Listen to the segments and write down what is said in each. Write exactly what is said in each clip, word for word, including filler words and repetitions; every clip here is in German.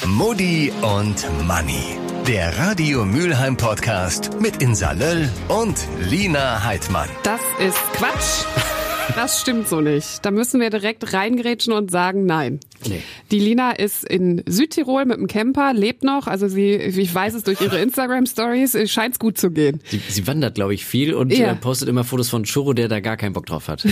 Mutti und Manni. Der Radio Mülheim Podcast mit Insa Löll und Lina Heidmann. Das ist Quatsch. Das stimmt so nicht. Da müssen wir direkt reingrätschen und sagen, nein. Nee. Die Lina ist in Südtirol mit dem Camper, lebt noch. Also sie, ich weiß es durch ihre Instagram-Stories, scheint es gut zu gehen. Sie, sie wandert, glaube ich, viel und Ja. äh, postet immer Fotos von Churro, der da gar keinen Bock drauf hat.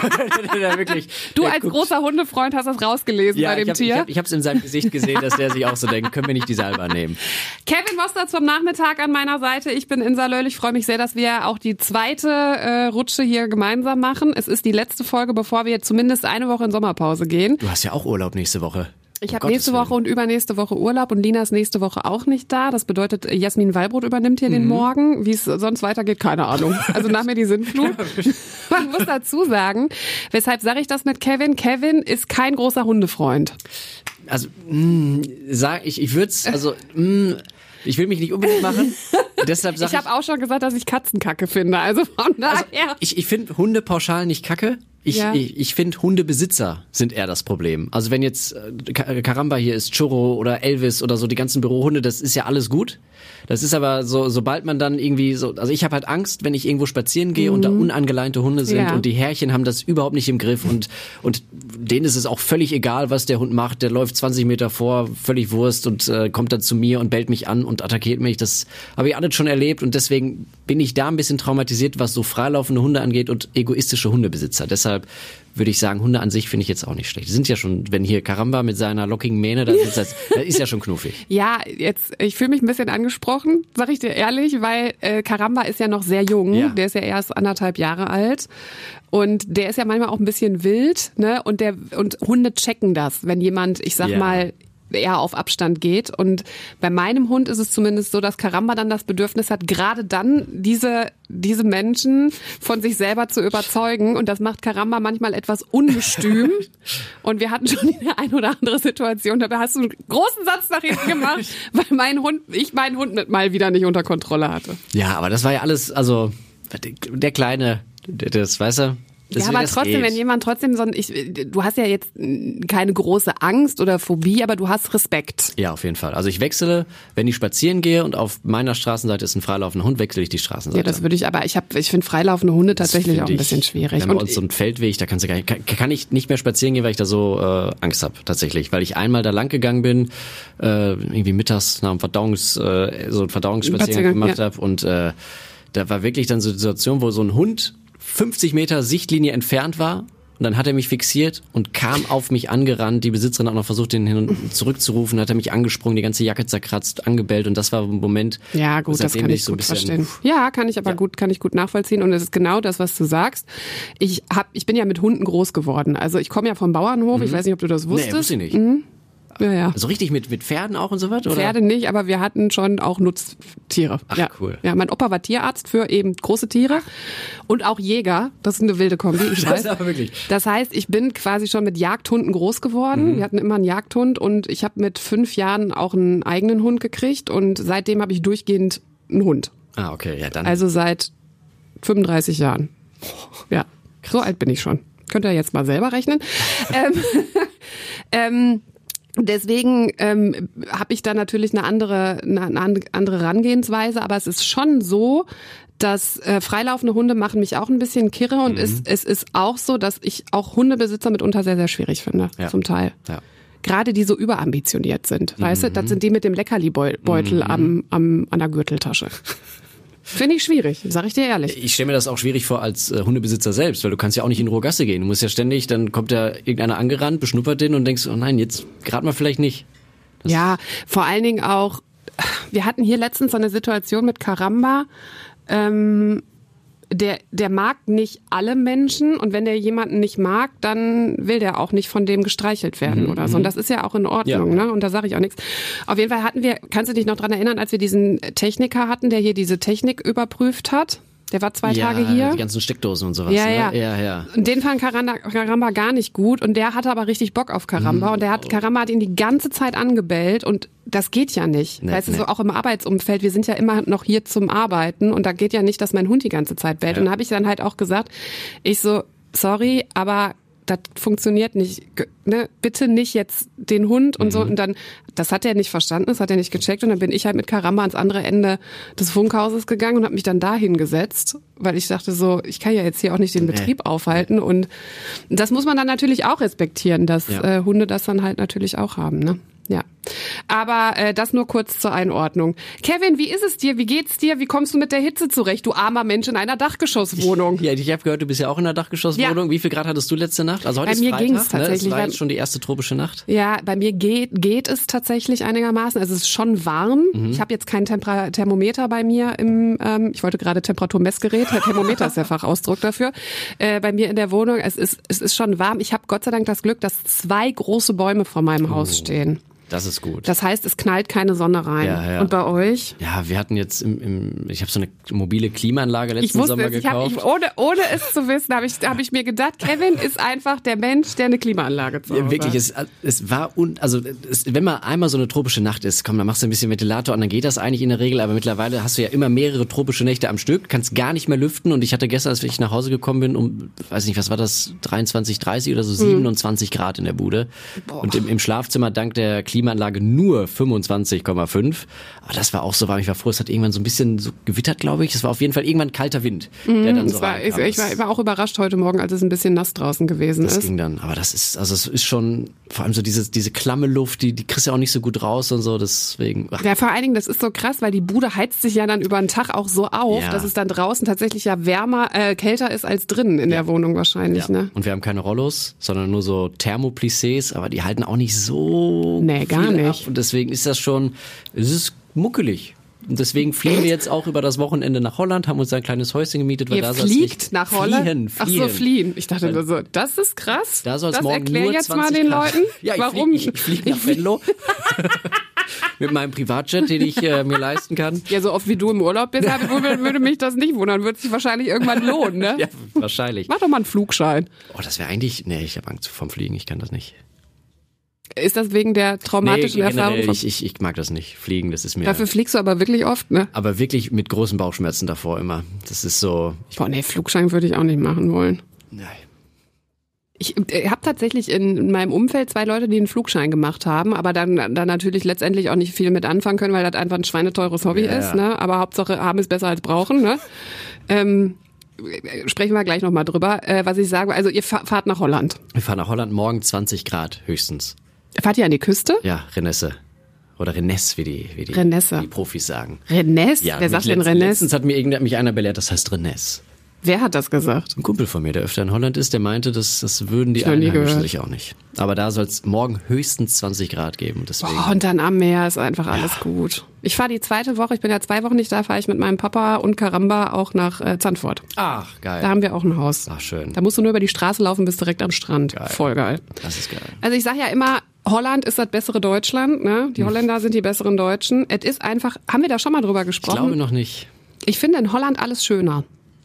der wirklich, Du der als guckt- großer Hundefreund hast das rausgelesen ja, bei dem ich hab, Tier. Ich, hab, ich hab's in seinem Gesicht gesehen, dass der sich auch so denkt, können wir nicht die Salba nehmen. Kevin Mostert vom Nachmittag an meiner Seite. Ich bin Insa Löll. Ich freue mich sehr, dass wir auch die zweite äh, Rutsche hier gemeinsam machen. Es ist die letzte Folge, bevor wir zumindest eine Woche in Sommerpause gehen. Du hast ja auch Urlaub nächste Woche. Ich Um habe Gottes nächste Woche Willen. und übernächste Woche Urlaub und Lina ist nächste Woche auch nicht da. Das bedeutet, Jasmin Wallbrot übernimmt hier den Morgen. Wie es sonst weitergeht, keine Ahnung. Also nach mir die Sinnflut. Man muss dazu sagen, weshalb sage ich das mit Kevin? Kevin ist kein großer Hundefreund. Also, mh, sag ich, ich würde es, also, mh, ich will mich nicht unbedingt machen. Deshalb sag Ich habe auch schon gesagt, dass ich Katzenkacke finde. Also von daher. Ich, ich finde Hunde pauschal nicht kacke. Ich, Ja. ich, ich finde Hundebesitzer sind eher das Problem. Also wenn jetzt äh, Ka- Karamba hier ist, Churro oder Elvis oder so, die ganzen Bürohunde, das ist ja alles gut. Das ist aber so, sobald man dann irgendwie so, also ich habe halt Angst, wenn ich irgendwo spazieren gehe und da unangeleinte Hunde sind Ja. und die Herrchen haben das überhaupt nicht im Griff und, und denen ist es auch völlig egal, was der Hund macht. Der läuft zwanzig Meter vor, völlig Wurst und äh, kommt dann zu mir und bellt mich an und attackiert mich. Das habe ich alles schon erlebt und deswegen bin ich da ein bisschen traumatisiert, was so freilaufende Hunde angeht und egoistische Hundebesitzer. Deshalb würde ich sagen, Hunde an sich finde ich jetzt auch nicht schlecht. Die sind ja schon, wenn hier Karamba mit seiner lockigen Mähne, das ist, das, das ist ja schon knuffig. Ja, jetzt, ich fühle mich ein bisschen angesprochen, sag ich dir ehrlich, weil äh, Karamba ist ja noch sehr jung. Ja. Der ist ja erst anderthalb Jahre alt. Und der ist ja manchmal auch ein bisschen wild, ne? Und der und Hunde checken das, wenn jemand, ich sag Ja. mal, eher auf Abstand geht. Und bei meinem Hund ist es zumindest so, dass Karamba dann das Bedürfnis hat, gerade dann diese, diese Menschen von sich selber zu überzeugen. Und das macht Karamba manchmal etwas ungestüm. Und wir hatten schon die eine oder andere Situation, da hast du einen großen Satz nach hinten gemacht, weil mein Hund, ich meinen Hund mit mal wieder nicht unter Kontrolle hatte. Ja, aber das war ja alles, also der Kleine, der- das, weißt du? Das, Ja, aber das trotzdem, geht. wenn jemand trotzdem so ein, ich, du hast ja jetzt keine große Angst oder Phobie, aber du hast Respekt. Ja, auf jeden Fall. Also ich wechsle, wenn ich spazieren gehe und auf meiner Straßenseite ist ein freilaufender Hund, wechsle ich die Straßenseite. Ja, das würde ich, aber ich habe, ich finde freilaufende Hunde Das tatsächlich find auch ein ich- bisschen schwierig. Wir haben bei Und uns so einen Feldweg, da kannst du gar nicht, kann, kann ich nicht mehr spazieren gehen, weil ich da so äh, Angst habe, tatsächlich. Weil ich einmal da lang gegangen bin, äh, irgendwie mittags nach einem Verdauungs, äh, so einen Verdauungsspaziergang Spaziergang, gemacht ja. habe und äh, da war wirklich dann so eine Situation, wo so ein Hund fünfzig Meter Sichtlinie entfernt war. Und dann hat er mich fixiert und kam auf mich angerannt. Die Besitzerin hat noch versucht, den hin und zurückzurufen. Hat er mich angesprungen, die ganze Jacke zerkratzt, angebellt. Und das war ein Moment, ja, gut, das seitdem kann bin ich so ein gut bisschen- verstehen. Ja, kann ich aber Ja. gut, kann ich gut nachvollziehen. Und es ist genau das, was du sagst. Ich hab, ich bin ja mit Hunden groß geworden. Also ich komme ja vom Bauernhof. Ich weiß nicht, ob du das Nee, wusstest. wusste ich nicht. Ja, ja. So richtig mit, mit Pferden auch und so was? Oder? Pferde nicht, aber wir hatten schon auch Nutztiere. Ach, ja. cool. Ja, mein Opa war Tierarzt für eben große Tiere und auch Jäger. Das ist eine wilde Kombi, ich Das weiß. ist aber wirklich. Das heißt, ich bin quasi schon mit Jagdhunden groß geworden. Mhm. Wir hatten immer einen Jagdhund und ich habe mit fünf Jahren auch einen eigenen Hund gekriegt und seitdem habe ich durchgehend einen Hund. Ah, okay, ja, dann. Also seit fünfunddreißig Jahren. Ja, so alt bin ich schon. Könnt ihr jetzt mal selber rechnen. ähm, ähm, Deswegen ähm, habe ich da natürlich eine andere, eine, eine andere Herangehensweise, aber es ist schon so, dass äh, freilaufende Hunde machen mich auch ein bisschen kirre und Mhm. es, es ist auch so, dass ich auch Hundebesitzer mitunter sehr, sehr schwierig finde, Ja. zum Teil. ja. Gerade die so überambitioniert sind, weißt du, das sind die mit dem Leckerli-Beutel Mhm. am, am, an der Gürteltasche. Finde ich schwierig, sag ich dir ehrlich. Ich stelle mir das auch schwierig vor als äh, Hundebesitzer selbst, weil du kannst ja auch nicht in Ruhe Gasse gehen. Du musst ja ständig, dann kommt da irgendeiner angerannt, beschnuppert den und denkst, oh nein, jetzt gerade mal vielleicht nicht. Ja, vor allen Dingen auch, wir hatten hier letztens so eine Situation mit Karamba, ähm, der, der mag nicht alle Menschen und wenn der jemanden nicht mag, dann will der auch nicht von dem gestreichelt werden oder so. Und das ist ja auch in Ordnung, Ja. ne? Und da sage ich auch nichts. Auf jeden Fall hatten wir, kannst du dich noch dran erinnern, als wir diesen Techniker hatten, der hier diese Technik überprüft hat? Der war zwei ja, Tage hier. die ganzen Steckdosen und sowas. Ja, ne? ja. ja, ja. Und den fand Karamba, Karamba gar nicht gut und der hatte aber richtig Bock auf Karamba Mhm. und der hat, Karamba hat ihn die ganze Zeit angebellt und das geht ja nicht. Nee, weißt du, nee. so auch im Arbeitsumfeld, wir sind ja immer noch hier zum Arbeiten und da geht ja nicht, dass mein Hund die ganze Zeit bellt. Ja. Und da habe ich dann halt auch gesagt, ich so, sorry, aber das funktioniert nicht. Ne? Bitte nicht jetzt den Hund und mhm. so. Und dann, das hat er nicht verstanden, das hat er nicht gecheckt. Und dann bin ich halt mit Karamba ans andere Ende des Funkhauses gegangen und habe mich dann da hingesetzt, weil ich dachte so, ich kann ja jetzt hier auch nicht den Betrieb nee. aufhalten. Und das muss man dann natürlich auch respektieren, dass ja. äh, Hunde das dann halt natürlich auch haben, ne? Ja, aber äh, das nur kurz zur Einordnung. Kevin, wie ist es dir? Wie geht's dir? Wie kommst du mit der Hitze zurecht? Du armer Mensch in einer Dachgeschosswohnung. Ich, ja, ich habe gehört, du bist ja auch in einer Dachgeschosswohnung. Ja. Wie viel Grad hattest du letzte Nacht? Also heute bei ist mir Freitag, ging's tatsächlich. Ne? Das war jetzt schon die erste tropische Nacht. Ja, bei mir geht geht es tatsächlich einigermaßen. Also es ist schon warm. Mhm. Ich habe jetzt kein Temper- Thermometer bei mir im. Ähm, ich wollte gerade Temperaturmessgerät. Thermometer ist der Fachausdruck dafür. Äh, bei mir in der Wohnung. Es ist es ist schon warm. Ich habe Gott sei Dank das Glück, dass zwei große Bäume vor meinem oh. Haus stehen. Das ist gut. Das heißt, es knallt keine Sonne rein. Ja, ja. Und bei euch? Ja, wir hatten jetzt im, im ich habe so eine mobile Klimaanlage letzten ich wusste Sommer es. gekauft. Ich hab, ich, ohne, ohne es zu wissen, habe ich, hab ich mir gedacht, Kevin ist einfach der Mensch, der eine Klimaanlage zu Hause hat. Ja, wirklich, es, es war, un, also es, wenn mal einmal so eine tropische Nacht ist, komm, dann machst du ein bisschen Ventilator und dann geht das eigentlich in der Regel, aber mittlerweile hast du ja immer mehrere tropische Nächte am Stück, kannst gar nicht mehr lüften und ich hatte gestern, als ich nach Hause gekommen bin, um, weiß nicht, was war das, dreiundzwanzig, dreißig oder so, siebenundzwanzig hm. Grad in der Bude. Boah. Und im, im Schlafzimmer dank der Klimaanlage nur fünfundzwanzig Komma fünf. Aber das war auch so warm. Ich war froh, es hat irgendwann so ein bisschen so gewittert, glaube ich. Es war auf jeden Fall irgendwann kalter Wind, mhm, der dann so war, ich, ich, war, ich war auch überrascht heute Morgen, als es ein bisschen nass draußen gewesen das ist. Das ging dann. Aber das ist, also es ist schon, vor allem so diese, diese klamme Luft, die, die kriegst du ja auch nicht so gut raus und so, deswegen. Ach. Ja, vor allen Dingen, das ist so krass, weil die Bude heizt sich ja dann über den Tag auch so auf, ja. dass es dann draußen tatsächlich ja wärmer, äh, kälter ist als drinnen in ja. der Wohnung wahrscheinlich, ja. ne? Und wir haben keine Rollos, sondern nur so Thermoplissés, aber die halten auch nicht so nee, gar viel nicht. ab. Und deswegen ist das schon, es ist muckelig. Und deswegen fliegen wir jetzt auch über das Wochenende nach Holland, haben uns ein kleines Häuschen gemietet. Weil Ihr da fliegt nach Holland? Fliehen, fliehen. Ach so, fliehen. Ich dachte nur so, das ist krass. Da soll es das morgen erklär nur jetzt zwanzig mal den Grad. Leuten, ja, ich warum. Flieg, ich fliege nach Venlo. Mit meinem Privatjet, den ich äh, mir leisten kann. Ja, so oft wie du im Urlaub bist, würde, würde mich das nicht wundern. Würde sich wahrscheinlich irgendwann lohnen, ne? Ja, wahrscheinlich. Mach doch mal einen Flugschein. Oh, das wäre eigentlich, nee, ich habe Angst vom Fliegen, ich kann das nicht. Ist das wegen der traumatischen nee, Erfahrung? Ich, ich, ich mag das nicht. Fliegen, das ist mir... Dafür fliegst du aber wirklich oft, ne? Aber wirklich mit großen Bauchschmerzen davor immer. Das ist so... Boah, nee, Flugschein würde ich auch nicht machen wollen. Nein. Ich habe tatsächlich in meinem Umfeld zwei Leute, die einen Flugschein gemacht haben, aber dann, dann natürlich letztendlich auch nicht viel mit anfangen können, weil das einfach ein schweineteures Hobby ja, ist, ne? Aber Hauptsache haben es besser als brauchen, ne? Ähm, sprechen wir gleich nochmal drüber. Äh, was ich sage, also ihr fahrt nach Holland. Wir fahren nach Holland, morgen zwanzig Grad höchstens. Fahrt ihr an die Küste? Ja, Renesse. Oder Rennes, wie die, wie die, Renesse. die Profis sagen. Rennes? Ja, wer sagt letzt, denn Rennes? Letztens hat mir irgend, mich einer belehrt, das heißt Rennes. Wer hat das gesagt? Ein Kumpel von mir, der öfter in Holland ist, der meinte, das, das würden die Einheimischen sich auch nicht. Aber da soll es morgen höchstens zwanzig Grad geben. Deswegen. Oh, und dann am Meer ist einfach alles ja. gut. Ich fahre die zweite Woche, ich bin ja zwei Wochen nicht da, fahre ich mit meinem Papa und Karamba auch nach äh, Zandvoort. Ach, geil. Da haben wir auch ein Haus. Ach, schön. Da musst du nur über die Straße laufen, bist direkt am Strand. Geil. Voll geil. Das ist geil. Also ich sage ja immer, Holland ist das bessere Deutschland, ne? Die Holländer sind die besseren Deutschen. Es ist einfach, haben wir da schon mal drüber gesprochen? Ich glaube noch nicht. Ich finde in Holland alles schöner.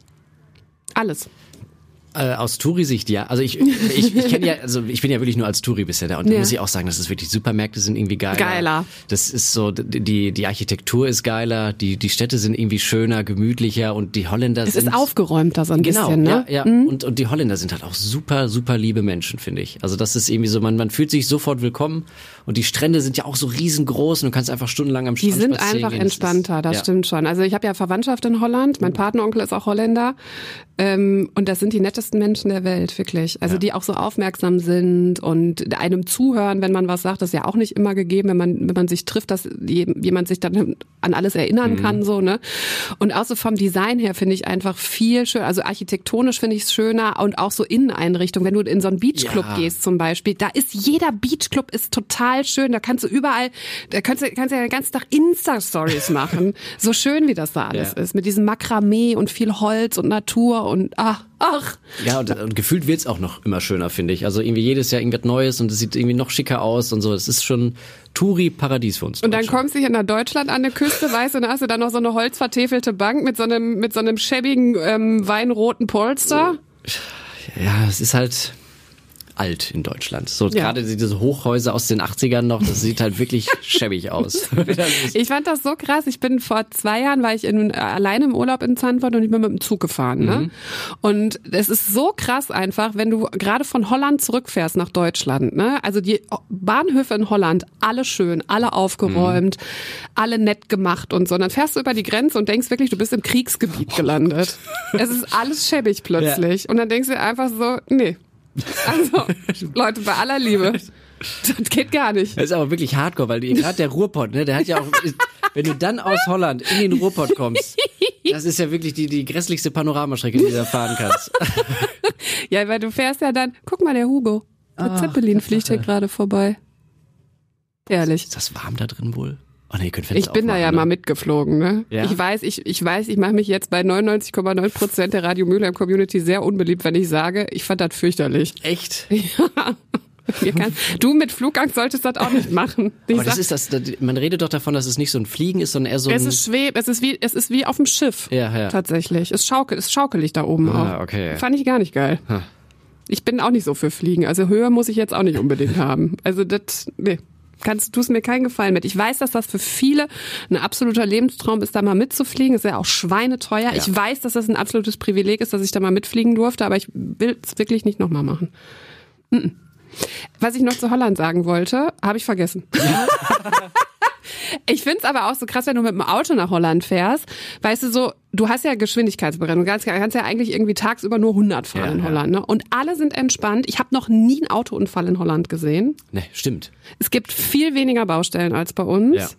Alles. Äh, aus Touri-Sicht, ja. Also ich, ich, ich kenne ja, also ich bin ja wirklich nur als Touri bisher da und da ja. muss ich auch sagen, dass es wirklich Supermärkte sind irgendwie geiler. Geiler. Das ist so, die, die Architektur ist geiler, die, die Städte sind irgendwie schöner, gemütlicher und die Holländer es sind... Es ist aufgeräumter so ein genau, bisschen, ne? Ja, ja. Mhm. Und, und die Holländer sind halt auch super, super liebe Menschen, finde ich. Also das ist irgendwie so, man, man fühlt sich sofort willkommen und die Strände sind ja auch so riesengroß und du kannst einfach stundenlang am Strand spazieren gehen. Die sind spazieren einfach gehen. entspannter, das, ist, das ja. stimmt schon. Also ich habe ja Verwandtschaft in Holland, mein Patenonkel ist auch Holländer ähm, und das sind die nettesten Menschen der Welt. Wirklich. Also ja. die auch so aufmerksam sind und einem zuhören, wenn man was sagt, das ist ja auch nicht immer gegeben, wenn man wenn man sich trifft, dass jemand sich dann an alles erinnern mhm. kann, so, ne? Und auch so vom Design her finde ich einfach viel schöner, also architektonisch finde ich es schöner und auch so Inneneinrichtung, wenn du in so einen Beachclub ja. gehst zum Beispiel, da ist jeder Beachclub ist total schön, da kannst du überall, da kannst du, kannst du ja den ganzen Tag Insta-Stories machen, so schön wie das da alles ja. ist, mit diesem Makramee und viel Holz und Natur und ach, ach. Ja, und, und gefühlt wird's auch noch immer schöner, finde ich. Also irgendwie jedes Jahr irgendwas Neues und es sieht irgendwie noch schicker aus und so. Es ist schon Touri-Paradies für uns. Und dann kommst du hier nach Deutschland an eine Küste, weißt du, und dann hast du dann noch so eine holzvertäfelte Bank mit so einem, mit so einem schäbigen ähm, weinroten Polster. Ja, es ist halt... alt in Deutschland. So Ja. gerade diese Hochhäuser aus den achtzigern noch, das sieht halt wirklich schäbig aus. Ich fand das so krass. Ich bin vor zwei Jahren, war ich in, äh, alleine im Urlaub in Zandvoort und ich bin mit dem Zug gefahren. Ne? Mhm. Und es ist so krass einfach, wenn du gerade von Holland zurückfährst nach Deutschland. Ne? Also die Bahnhöfe in Holland, alle schön, alle aufgeräumt, mhm. alle nett gemacht und so. Und dann fährst du über die Grenze und denkst wirklich, du bist im Kriegsgebiet gelandet. Es ist alles schäbig plötzlich. Ja. Und dann denkst du einfach so, nee. Also, Leute, bei aller Liebe. Das geht gar nicht. Das ist aber wirklich hardcore, weil gerade der Ruhrpott, ne, der hat ja auch, wenn du dann aus Holland in den Ruhrpott kommst, das ist ja wirklich die, die grässlichste Panoramastrecke, die du da fahren kannst. Ja, weil du fährst ja dann, guck mal, der Hugo, der ah, Zeppelin fliegt hier gerade vorbei. Ehrlich. Ist das warm da drin wohl? Oh nee, ihr könnt ich bin aufmachen, da ja ne? mal mitgeflogen, ne? Ja? Ich weiß, ich, ich weiß, ich mache mich jetzt bei neunundneunzig Komma neun Prozent der Radio Mülheim Community sehr unbeliebt, wenn ich sage, ich fand das fürchterlich. Echt? Ja. Kann, du mit Flugangst solltest das auch nicht machen. Ich Aber das sag, ist das, man redet doch davon, dass es nicht so ein Fliegen ist, sondern eher so ein... Es ist schweb, es ist wie, es ist wie auf dem Schiff. Ja, ja. Tatsächlich. Es schaukel, es schaukelig da oben ah, auch. Okay. Fand ich gar nicht geil. Huh. Ich bin auch nicht so für Fliegen. Also Höhe muss ich jetzt auch nicht unbedingt haben. Also das, nee. Kannst, tust mir keinen Gefallen mit. Ich weiß, dass das für viele ein absoluter Lebenstraum ist, da mal mitzufliegen. Ist ja auch schweineteuer. Ja. Ich weiß, dass das ein absolutes Privileg ist, dass ich da mal mitfliegen durfte, aber ich will es wirklich nicht nochmal machen. Mm-mm. Was ich noch zu Holland sagen wollte, habe ich vergessen. Ja. Ich find's aber auch so krass, wenn du mit dem Auto nach Holland fährst. Weißt du so, du hast ja Geschwindigkeitsbegrenzung. Du kannst, kannst ja eigentlich irgendwie tagsüber nur hundert fahren ja, in ja. Holland. Ne? Und alle sind entspannt. Ich habe noch nie einen Autounfall in Holland gesehen. Ne, stimmt. Es gibt viel weniger Baustellen als bei uns. Ja.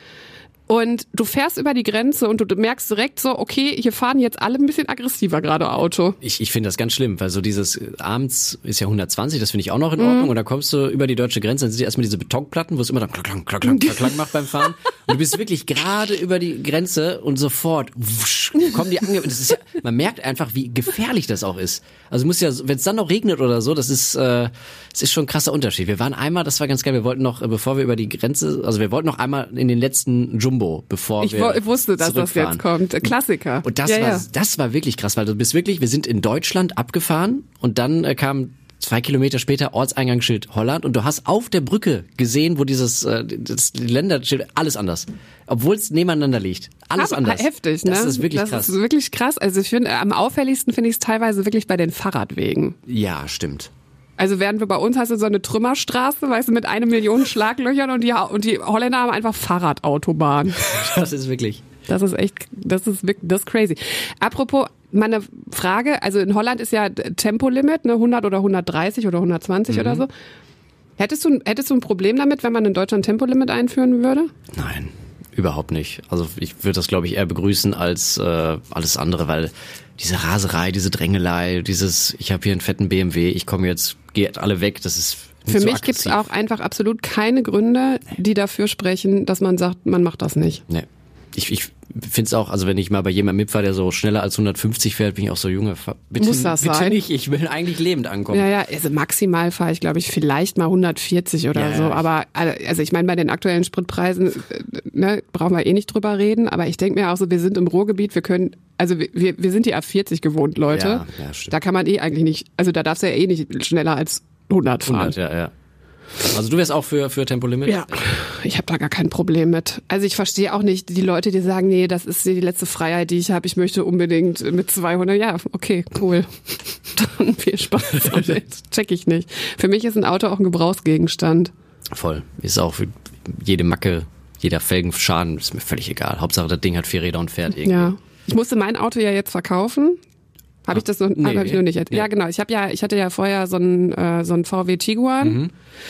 Und du fährst über die Grenze und du merkst direkt so, okay, hier fahren jetzt alle ein bisschen aggressiver gerade Auto. Ich, ich finde das ganz schlimm, weil so dieses abends ist ja hundertzwanzig, das finde ich auch noch in Ordnung. Mm. Und dann kommst du über die deutsche Grenze, dann sind erstmal diese Betonplatten, wo es immer dann klack, klack, klack, klack, klack, klack macht beim Fahren. Und du bist wirklich gerade über die Grenze und sofort wusch, kommen die ange... Das ist ja, man merkt einfach, wie gefährlich das auch ist. Also muss ja, wenn es dann noch regnet oder so, das ist, äh, das ist schon ein krasser Unterschied. Wir waren einmal, das war ganz geil, wir wollten noch, bevor wir über die Grenze, also wir wollten noch einmal in den letzten Jumbo, bevor ich wir Ich wusste, dass das jetzt kommt. Klassiker. Und das ja, war, ja. das war wirklich krass, weil du bist wirklich, wir sind in Deutschland abgefahren und dann äh, kam zwei Kilometer später Ortseingangsschild Holland und du hast auf der Brücke gesehen, wo dieses äh, das Länderschild, alles anders. Obwohl es nebeneinander liegt. Alles Aber anders. Heftig, ne? Das ist wirklich das krass. Das ist wirklich krass. Also ich finde, am auffälligsten finde ich es teilweise wirklich bei den Fahrradwegen. Ja, stimmt. Also während wir bei uns hast du so eine Trümmerstraße, weißt du, mit einer Million Schlaglöchern und die, und die Holländer haben einfach Fahrradautobahn. Das ist wirklich... Das ist echt, das ist wirklich, das ist crazy. Apropos, meine Frage, also in Holland ist ja Tempolimit, ne, hundert oder hundertdreißig oder hundertzwanzig mhm. oder so. Hättest du, hättest du ein Problem damit, wenn man in Deutschland Tempolimit einführen würde? Nein, überhaupt nicht. Also ich würde das, glaube ich, eher begrüßen als äh, alles andere, weil diese Raserei, diese Drängelei, dieses, ich habe hier einen fetten B M W, ich komme jetzt, geht alle weg, das ist Für so mich gibt es auch einfach absolut keine Gründe, die dafür sprechen, dass man sagt, man macht das nicht. Nee. Ich, ich finde es auch, also wenn ich mal bei jemandem mitfahre, der so schneller als hundertfünfzig fährt, bin ich auch so, Junge, bitte, Muss das bitte sein? nicht, ich will eigentlich lebend ankommen. Ja, ja, also maximal fahre ich, glaube ich, vielleicht mal hundertvierzig oder ja, so, ja. aber also ich meine, bei den aktuellen Spritpreisen ne, brauchen wir eh nicht drüber reden, aber ich denke mir auch so, wir sind im Ruhrgebiet, wir können, also wir, wir sind die A vierzig gewohnt, Leute, Ja, ja, stimmt. da kann man eh eigentlich nicht, also da darfst du ja eh nicht schneller als hundert fahren. hundert, ja, ja. Also du wärst auch für, für Tempolimit? Ja, ich habe da gar kein Problem mit. Also ich verstehe auch nicht die Leute, die sagen, nee, das ist die letzte Freiheit, die ich habe. Ich möchte unbedingt mit zweihundert. Ja, okay, cool. Dann viel Spaß damit. Check ich nicht. Für mich ist ein Auto auch ein Gebrauchsgegenstand. Voll. Ist auch für jede Macke, jeder Felgenschaden, ist mir völlig egal. Hauptsache das Ding hat vier Räder und fährt irgendwie. Ja. Ich musste mein Auto ja jetzt verkaufen. Habe ich das noch? Nee, habe ich noch nicht. nee. Ja, genau. Ich habe ja, ich hatte ja vorher so einen äh, so einen V W Tiguan Mhm.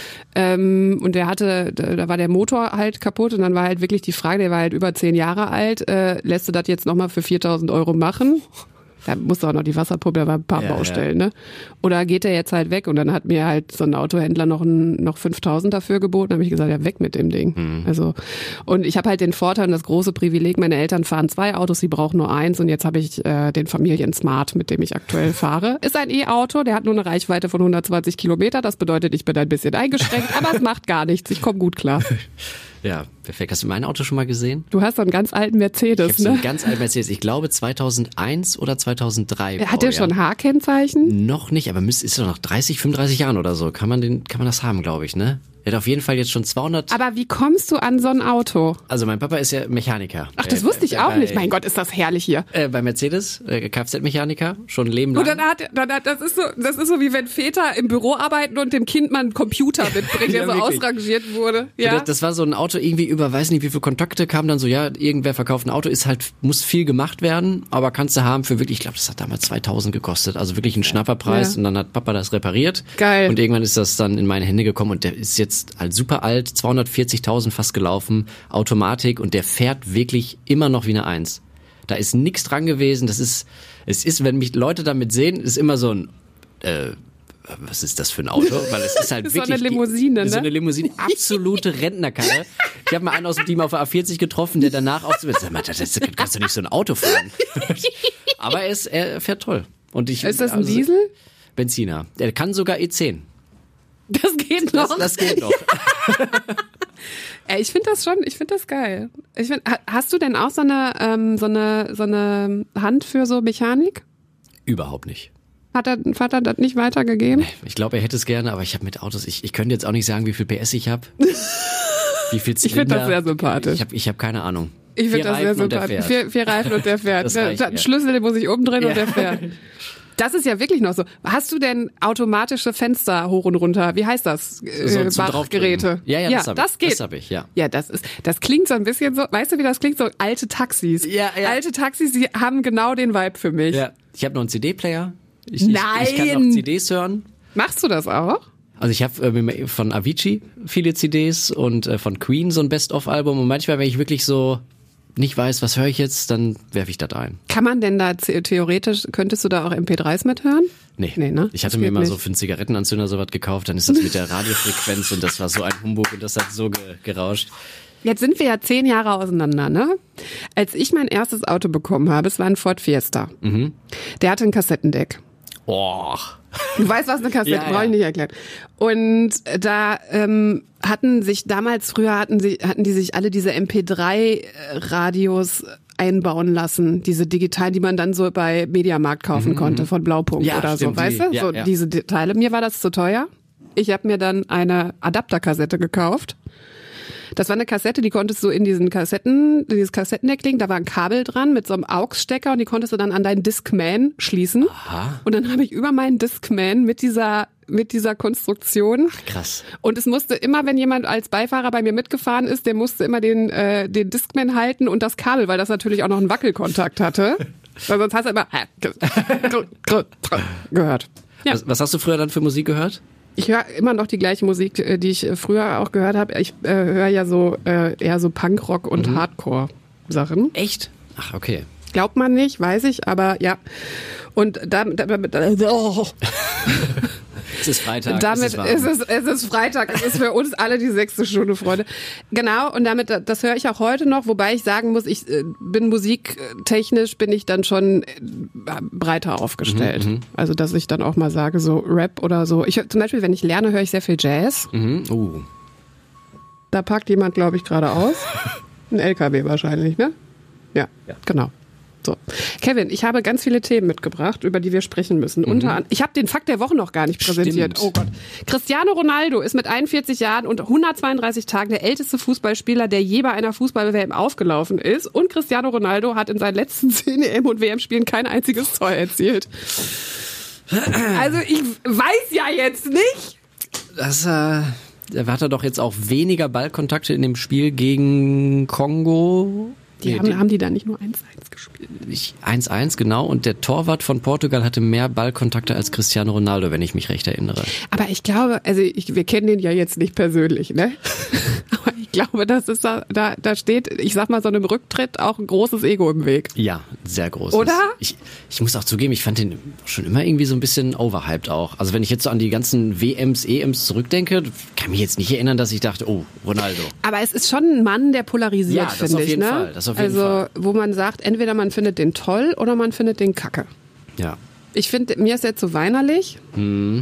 ähm, und der hatte, da war der Motor halt kaputt und dann war halt wirklich die Frage, der war halt über zehn Jahre alt, äh, lässt du das jetzt nochmal für viertausend Euro machen? Da musste auch noch die Wasserpumpe, da war ein paar Ja, Baustellen, ne? Oder geht der jetzt halt weg? Und dann hat mir halt so ein Autohändler noch ein, noch fünftausend dafür geboten. Da habe ich gesagt, ja, weg mit dem Ding. Mhm. Also, und ich habe halt den Vorteil und das große Privileg, meine Eltern fahren zwei Autos, sie brauchen nur eins und jetzt habe ich äh, den Familien-Smart, mit dem ich aktuell fahre. Ist ein E-Auto, der hat nur eine Reichweite von hundertzwanzig Kilometer. Das bedeutet, ich bin ein bisschen eingeschränkt, aber es macht gar nichts. Ich komme gut klar. Ja, perfekt. Hast du mein Auto schon mal gesehen? Du hast so einen ganz alten Mercedes, Ich habe so ne? einen ganz alten Mercedes. Ich glaube zweitausendeins oder zweitausenddrei. Hat der schon H-Kennzeichen? Noch nicht, aber müsst, ist doch nach dreißig, fünfunddreißig Jahren oder so. Kann man den, kann man das haben, glaube ich, ne? Er hat auf jeden Fall jetzt schon zweihundert. Aber wie kommst du an so ein Auto? Also mein Papa ist ja Mechaniker. Ach, das Äh, wusste ich äh, auch bei, nicht. Mein Gott, ist das herrlich hier. Äh, bei Mercedes, äh, Kfz-Mechaniker, schon ein Leben lang. Und dann hat, dann hat, das ist so, das ist so wie wenn Väter im Büro arbeiten und dem Kind mal einen Computer mitbringen, der Ja, so wirklich. ausrangiert wurde. Ja. Das, das war so ein Auto irgendwie über, weiß nicht wie viele Kontakte kamen dann so, ja, irgendwer verkauft ein Auto, ist halt, muss viel gemacht werden, aber kannst du haben für wirklich, ich glaube, das hat damals zweitausend gekostet, also wirklich ein Schnapperpreis Ja. und dann hat Papa das repariert. Geil. Und irgendwann ist das dann in meine Hände gekommen und der ist jetzt halt super alt, zweihundertvierzigtausend fast gelaufen, Automatik und der fährt wirklich immer noch wie eine Eins. Da ist nichts dran gewesen, das ist, es ist, wenn mich Leute damit sehen, ist immer so ein, äh, was ist das für ein Auto? Weil es ist halt Das ist so wirklich eine Limousine, die, so ne? eine Limousine, absolute Rentnerkarre. Ich habe mal einen aus dem Team auf der A vierzig getroffen, der danach auch so, sag mal, das, das kannst du nicht so ein Auto fahren. Aber er, ist, er fährt toll. Und ich, Ist das ein also, Diesel? Benziner. Der kann sogar E zehn. Das geht noch. Das, das geht noch. Ey, ich finde das schon, ich finde das geil. Ich find, ha- hast du denn auch so eine, ähm, so eine, so eine Hand für so Mechanik? Überhaupt nicht. Hat dein Vater das nicht weitergegeben? Ich glaube, er hätte es gerne, aber ich habe mit Autos, ich, ich könnte jetzt auch nicht sagen, wie viel P S ich habe. Wie viel Zylinder. Ich finde das sehr sympathisch. Ich habe ich hab keine Ahnung. Ich finde Vier das sehr Reifen und der sympathisch. fährt. Vier, vier Reifen und der fährt. Das Der, reicht der mir. Schlüssel, den muss ich umdrehen Ja. und der fährt. Das ist ja wirklich noch so. Hast du denn automatische Fenster hoch und runter? Wie heißt das? Äh, So zum Wachgeräte. Draufdrücken. Ja, ja, das hab ich. das geht. Das hab ich, ja. Ja, das ist, das klingt so ein bisschen so, weißt du, wie das klingt? So alte Taxis. Ja, ja. Alte Taxis, die haben genau den Vibe für mich. Ja. Ich habe noch einen C D-Player. Ich, ich, Nein! ich kann noch C Ds hören. Machst du das auch? Also ich habe äh, von Avicii viele C Ds und äh, von Queen so ein Best-of-Album und manchmal, wenn ich wirklich so nicht weiß, was höre ich jetzt, dann werfe ich das ein. Kann man denn da the- theoretisch, könntest du da auch M P dreis mithören? Nee, Nee, ne? ich hatte Das mir geht mal nicht. so für einen Zigarettenanzünder sowas gekauft, dann ist das mit der Radiofrequenz und das war so ein Humbug und das hat so ge gerauscht. Jetzt sind wir ja zehn Jahre auseinander, ne? Als ich mein erstes Auto bekommen habe, es war ein Ford Fiesta. Mhm. Der hatte ein Kassettendeck. Oh. Du weißt, was eine Kassette, Ja, ja. brauche ich nicht erklären. Und da ähm, hatten sich, damals früher hatten sie, hatten die sich alle diese M P drei Radios einbauen lassen, diese digitalen, die man dann so bei Mediamarkt kaufen konnte, von Blaupunkt Ja, oder stimmt, so, weißt die- du? ja, so ja. diese Teile. Mir war das zu teuer. Ich habe mir dann eine Adapterkassette gekauft. Das war eine Kassette, die konntest du in diesen Kassetten, dieses Kassettendeck legen, da war ein Kabel dran mit so einem A U X-Stecker und die konntest du dann an deinen Discman schließen. Aha. Und dann habe ich über meinen Discman mit dieser mit dieser Konstruktion. Krass. Und es musste immer, wenn jemand als Beifahrer bei mir mitgefahren ist, der musste immer den äh, den Discman halten und das Kabel, weil das natürlich auch noch einen Wackelkontakt hatte. Weil sonst hast du immer gehört. Ja. Was, was hast du früher dann für Musik gehört? Ich höre immer noch die gleiche Musik, äh, die ich äh, früher auch gehört habe. Ich äh, höre ja so äh, eher so Punkrock und Mhm. Hardcore-Sachen. Echt? Ach, okay. Glaubt man nicht, weiß ich, aber ja. Und damit, damit, oh, Es ist Freitag. damit es ist warm. ist es, es ist Freitag, es ist für uns alle die sechste Stunde, Freunde. Genau, und damit, das höre ich auch heute noch, wobei ich sagen muss, ich äh, bin musiktechnisch, bin ich dann schon äh, breiter aufgestellt. Mhm, Also, dass ich dann auch mal sage, so Rap oder so. Ich hör- zum Beispiel, wenn ich lerne, höre ich sehr viel Jazz. Mhm. Uh. Da parkt jemand, glaube ich, gerade aus. Ein L K W wahrscheinlich, ne? Ja, Ja. genau. So. Kevin, ich habe ganz viele Themen mitgebracht, über die wir sprechen müssen. Unter an ich habe den Fakt der Woche noch gar nicht präsentiert. Stimmt. Oh Gott. Cristiano Ronaldo ist mit einundvierzig Jahren und hundertzweiunddreißig Tagen der älteste Fußballspieler, der je bei einer Fußball-W M aufgelaufen ist. Und Cristiano Ronaldo hat in seinen letzten zehn E M- und W M-Spielen kein einziges Tor erzielt. Also ich weiß ja jetzt nicht. Das, äh, da hat er doch jetzt auch weniger Ballkontakte in dem Spiel gegen Kongo. Die Nee, haben, haben die da nicht nur eins eins gespielt? Ich- eins eins, genau. Und der Torwart von Portugal hatte mehr Ballkontakte als Cristiano Ronaldo, wenn ich mich recht erinnere. Aber ich glaube, also ich, wir kennen den ja jetzt nicht persönlich, ne? Aber ich glaube, das ist da, da, da steht, ich sag mal, so einem Rücktritt auch ein großes Ego im Weg. Ja, sehr groß. Oder? Ich, ich muss auch zugeben, ich fand den schon immer irgendwie so ein bisschen overhyped auch. Also wenn ich jetzt so an die ganzen W Ms, E Ms zurückdenke, kann mich jetzt nicht erinnern, dass ich dachte, oh, Ronaldo. Aber es ist schon ein Mann, der polarisiert, Ja, das finde auf ich, jeden ne? Fall, das auf jeden also, Fall. wo man sagt, entweder man findet den toll oder man findet den kacke. Ja. Ich finde, mir ist er zu weinerlich.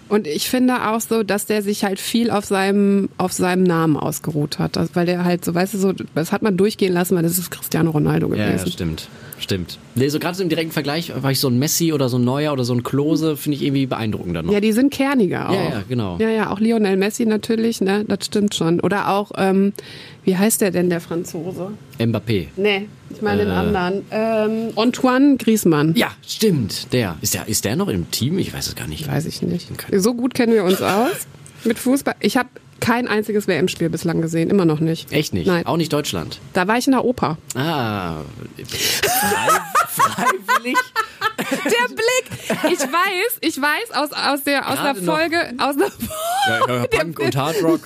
Und ich finde auch so, dass der sich halt viel auf seinem, auf seinem Namen ausgeruht hat. Also, weil der halt so, weißt du, so, das hat man durchgehen lassen, weil das ist Cristiano Ronaldo gewesen. Ja, ja stimmt. Stimmt. Nee, so gerade so im direkten Vergleich war ich so ein Messi oder so ein Neuer oder so ein Klose, finde ich irgendwie beeindruckender noch. Ja, die sind kerniger auch. Ja, ja, genau. Ja, ja, auch Lionel Messi natürlich, ne, das stimmt schon. Oder auch, ähm, wie heißt der denn, der Franzose? Mbappé. Nee, ich meine Äh. den anderen. Ähm, Antoine Griezmann. Ja, stimmt, der. Ist der. Ist der noch im Team? Ich weiß es gar nicht. Weiß ich nicht. So gut kennen wir uns aus mit Fußball. Ich habe kein einziges W M-Spiel bislang gesehen, immer noch nicht. Echt nicht? Nein. Auch nicht Deutschland? Da war ich in der Oper. Ah, frei, freiwillig? Der Blick! Ich weiß, ich weiß aus, aus der, aus der Gerade noch. Folge, aus der Ja, ja, Punk und Hardrock.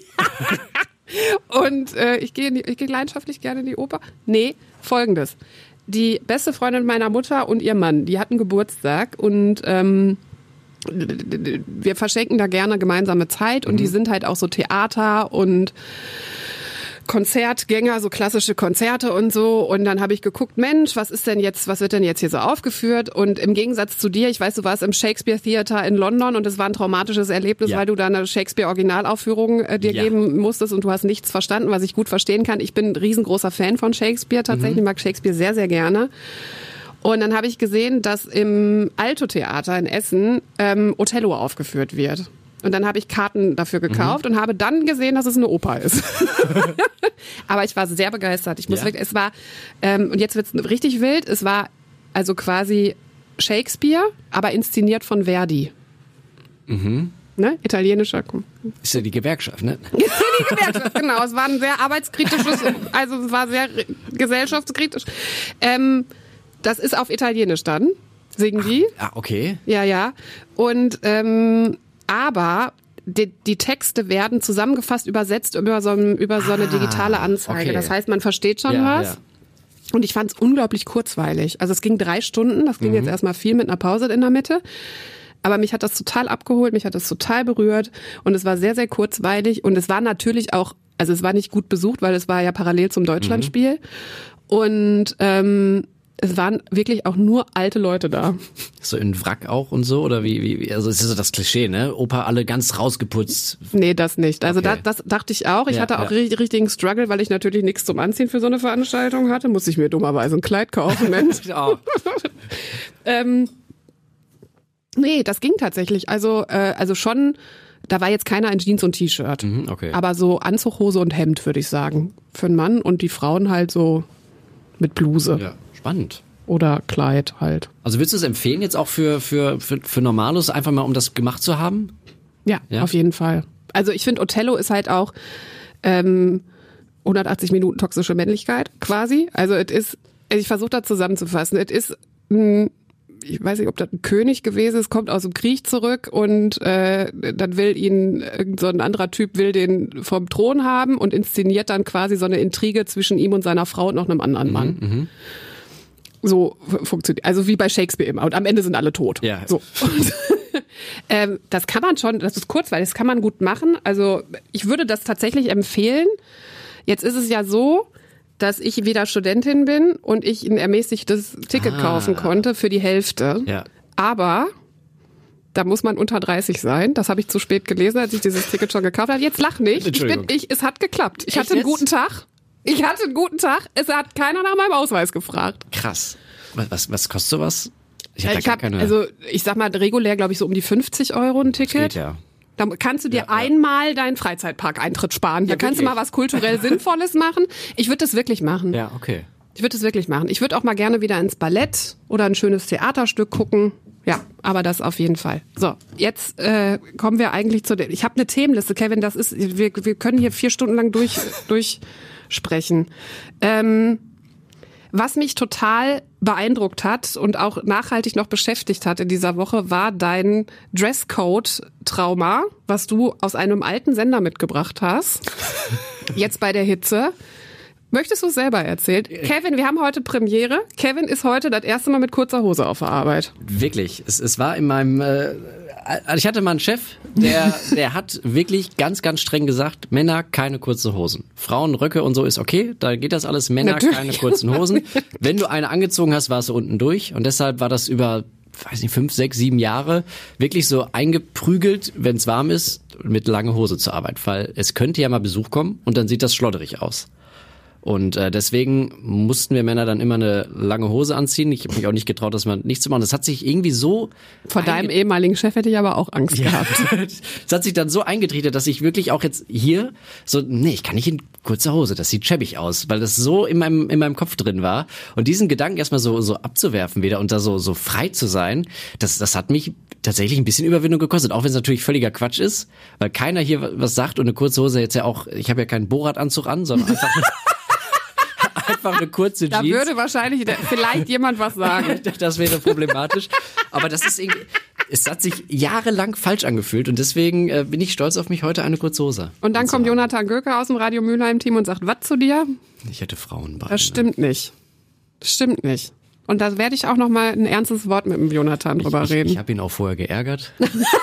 Und äh, ich gehe in die- ich gehe leidenschaftlich gerne in die Oper. Nee, folgendes. Die beste Freundin meiner Mutter und ihr Mann, die hatten Geburtstag und ähm, wir verschenken da gerne gemeinsame Zeit und die sind halt auch so Theater und Konzertgänger, so klassische Konzerte und so. Und dann habe ich geguckt, Mensch, was ist denn jetzt, was wird denn jetzt hier so aufgeführt? Und im Gegensatz zu dir, ich weiß, du warst im Shakespeare Theater in London und es war ein traumatisches Erlebnis, Ja. weil du da eine Shakespeare-Originalaufführung äh, dir Ja. geben musstest und du hast nichts verstanden, was ich gut verstehen kann. Ich bin ein riesengroßer Fan von Shakespeare tatsächlich, ich mag Shakespeare sehr, sehr gerne. Und dann habe ich gesehen, dass im Alto-Theater in Essen ähm, Othello aufgeführt wird. Und dann habe ich Karten dafür gekauft und habe dann gesehen, dass es eine Oper ist. Aber ich war sehr begeistert. Ich muss Ja. wirklich, es war, ähm, und jetzt wird's richtig wild, es war also quasi Shakespeare, aber inszeniert von Verdi. Mhm. Ne? Italienischer. Ist ja die Gewerkschaft, ne? Die Gewerkschaft, genau. Es war ein sehr arbeitskritisches, also es war sehr gesellschaftskritisch. Ähm, das ist auf Italienisch dann, singen die. Ah, okay. Ja, ja. Und ähm, aber die, die Texte werden zusammengefasst, übersetzt über so, ein, über so eine Ah, digitale Anzeige. okay. Das heißt, man versteht schon Ja, was. ja. Und ich fand es unglaublich kurzweilig. Also es ging drei Stunden, das ging Mhm. jetzt erstmal viel mit einer Pause in der Mitte. Aber mich hat das total abgeholt, mich hat das total berührt und es war sehr, sehr kurzweilig und es war natürlich auch, also es war nicht gut besucht, weil es war ja parallel zum Deutschlandspiel und ähm, es waren wirklich auch nur alte Leute da. So in Wrack auch und so? Oder wie, wie, also es ist so das Klischee, ne? Opa alle ganz rausgeputzt. Nee, das nicht. Also Okay. das, das dachte ich auch. Ich Ja, hatte auch ja. ri- richtigen Struggle, weil ich natürlich nichts zum Anziehen für so eine Veranstaltung hatte. Musste ich mir dummerweise ein Kleid kaufen, Mensch. Oh. ähm, nee, das ging tatsächlich. Also, äh, also schon, da war jetzt keiner in Jeans und T-Shirt. Mhm, okay. Aber so Anzughose und Hemd, würde ich sagen. Für einen Mann und die Frauen halt so mit Bluse Ja, spannend. oder Kleid halt. Also würdest du es empfehlen jetzt auch für, für, für, für Normalos, einfach mal um das gemacht zu haben? Ja, Ja? auf jeden Fall. Also ich finde, Othello ist halt auch ähm, hundertachtzig Minuten toxische Männlichkeit quasi. Also es ist, ich versuche das zusammenzufassen, es ist ein, ich weiß nicht, ob das ein König gewesen ist, kommt aus dem Krieg zurück und äh, dann will ihn, irgend so ein anderer Typ will den vom Thron haben und inszeniert dann quasi so eine Intrige zwischen ihm und seiner Frau und noch einem anderen Mann. So f- funktioniert, also wie bei Shakespeare immer. Und am Ende sind alle tot. Ja. So. Und, ähm, das kann man schon, das ist kurzweilig, das kann man gut machen. Also ich würde das tatsächlich empfehlen. Jetzt ist es ja so, dass ich wieder Studentin bin und ich ein ermäßigtes Ticket Ah. kaufen konnte für die Hälfte. Ja. Aber da muss man unter dreißig sein. Das habe ich zu spät gelesen, als ich dieses Ticket schon gekauft habe. Jetzt lach nicht. Ich bin, Entschuldigung. ich, es hat geklappt. Ich Echt hatte einen jetzt? guten Tag. Ich hatte einen guten Tag. Es hat keiner nach meinem Ausweis gefragt. Krass. Was, was, was kostet sowas? Ich hab da Ich gar habe, keine. also ich sag mal, regulär glaube ich so um die fünfzig Euro ein Ticket. geht ja. Da kannst du dir Ja, ja. einmal deinen Freizeitpark-Eintritt sparen. Da Ja, kannst du wirklich? mal was kulturell Sinnvolles machen. Ich würde das wirklich machen. Ja, okay. Ich würde das wirklich machen. Ich würde auch mal gerne wieder ins Ballett oder ein schönes Theaterstück gucken. Ja, aber das auf jeden Fall. So, jetzt äh, kommen wir eigentlich zu der. Ich habe eine Themenliste, Kevin. Das ist, wir, wir können hier vier Stunden lang durch durchsprechen. Ähm, was mich total beeindruckt hat und auch nachhaltig noch beschäftigt hat in dieser Woche, war dein Dresscode-Trauma, was du aus einem alten Sender mitgebracht hast. Jetzt bei der Hitze. Möchtest du es selber erzählen? Kevin, wir haben heute Premiere. Kevin ist heute das erste Mal mit kurzer Hose auf der Arbeit. Wirklich. Es, es war in meinem, äh, also ich hatte mal einen Chef, der, der hat wirklich ganz, ganz streng gesagt, Männer keine kurze Hosen. Frauen Röcke und so ist okay, da geht das alles. Männer Natürlich. keine kurzen Hosen. Wenn du eine angezogen hast, warst du unten durch und deshalb war das über weiß nicht, fünf, sechs, sieben Jahre wirklich so eingeprügelt, wenn es warm ist, mit lange Hose zur Arbeit, weil es könnte ja mal Besuch kommen und dann sieht das schlodderig aus. Und äh, deswegen mussten wir Männer dann immer eine lange Hose anziehen. Ich habe mich auch nicht getraut, das mal nicht zu machen. Das hat sich irgendwie so... Vor deinem ehemaligen Chef hätte ich aber auch Angst ja. gehabt. Das hat sich dann so eingetrichtert, dass ich wirklich auch jetzt hier so, nee, ich kann nicht in kurzer Hose, das sieht schäbig aus, weil das so in meinem in meinem Kopf drin war. Und diesen Gedanken erstmal so so abzuwerfen wieder und da so so frei zu sein, das das hat mich tatsächlich ein bisschen Überwindung gekostet, auch wenn es natürlich völliger Quatsch ist, weil keiner hier was sagt und eine kurze Hose jetzt ja auch, ich habe ja keinen Borat-Anzug an, sondern einfach... Einfach eine kurze Jeans. Da würde wahrscheinlich vielleicht jemand was sagen. Das wäre problematisch. Aber das ist irgendwie, es hat sich jahrelang falsch angefühlt und deswegen äh, bin ich stolz auf mich, heute eine kurze Hose. Und dann kommt Jonathan Göke aus dem Radio Mülheim-Team und sagt, was zu dir? Ich hätte Frauenbeine. Das stimmt nicht. Das stimmt nicht. Und da werde ich auch noch mal ein ernstes Wort mit dem Jonathan drüber ich, reden. Ich, ich habe ihn auch vorher geärgert.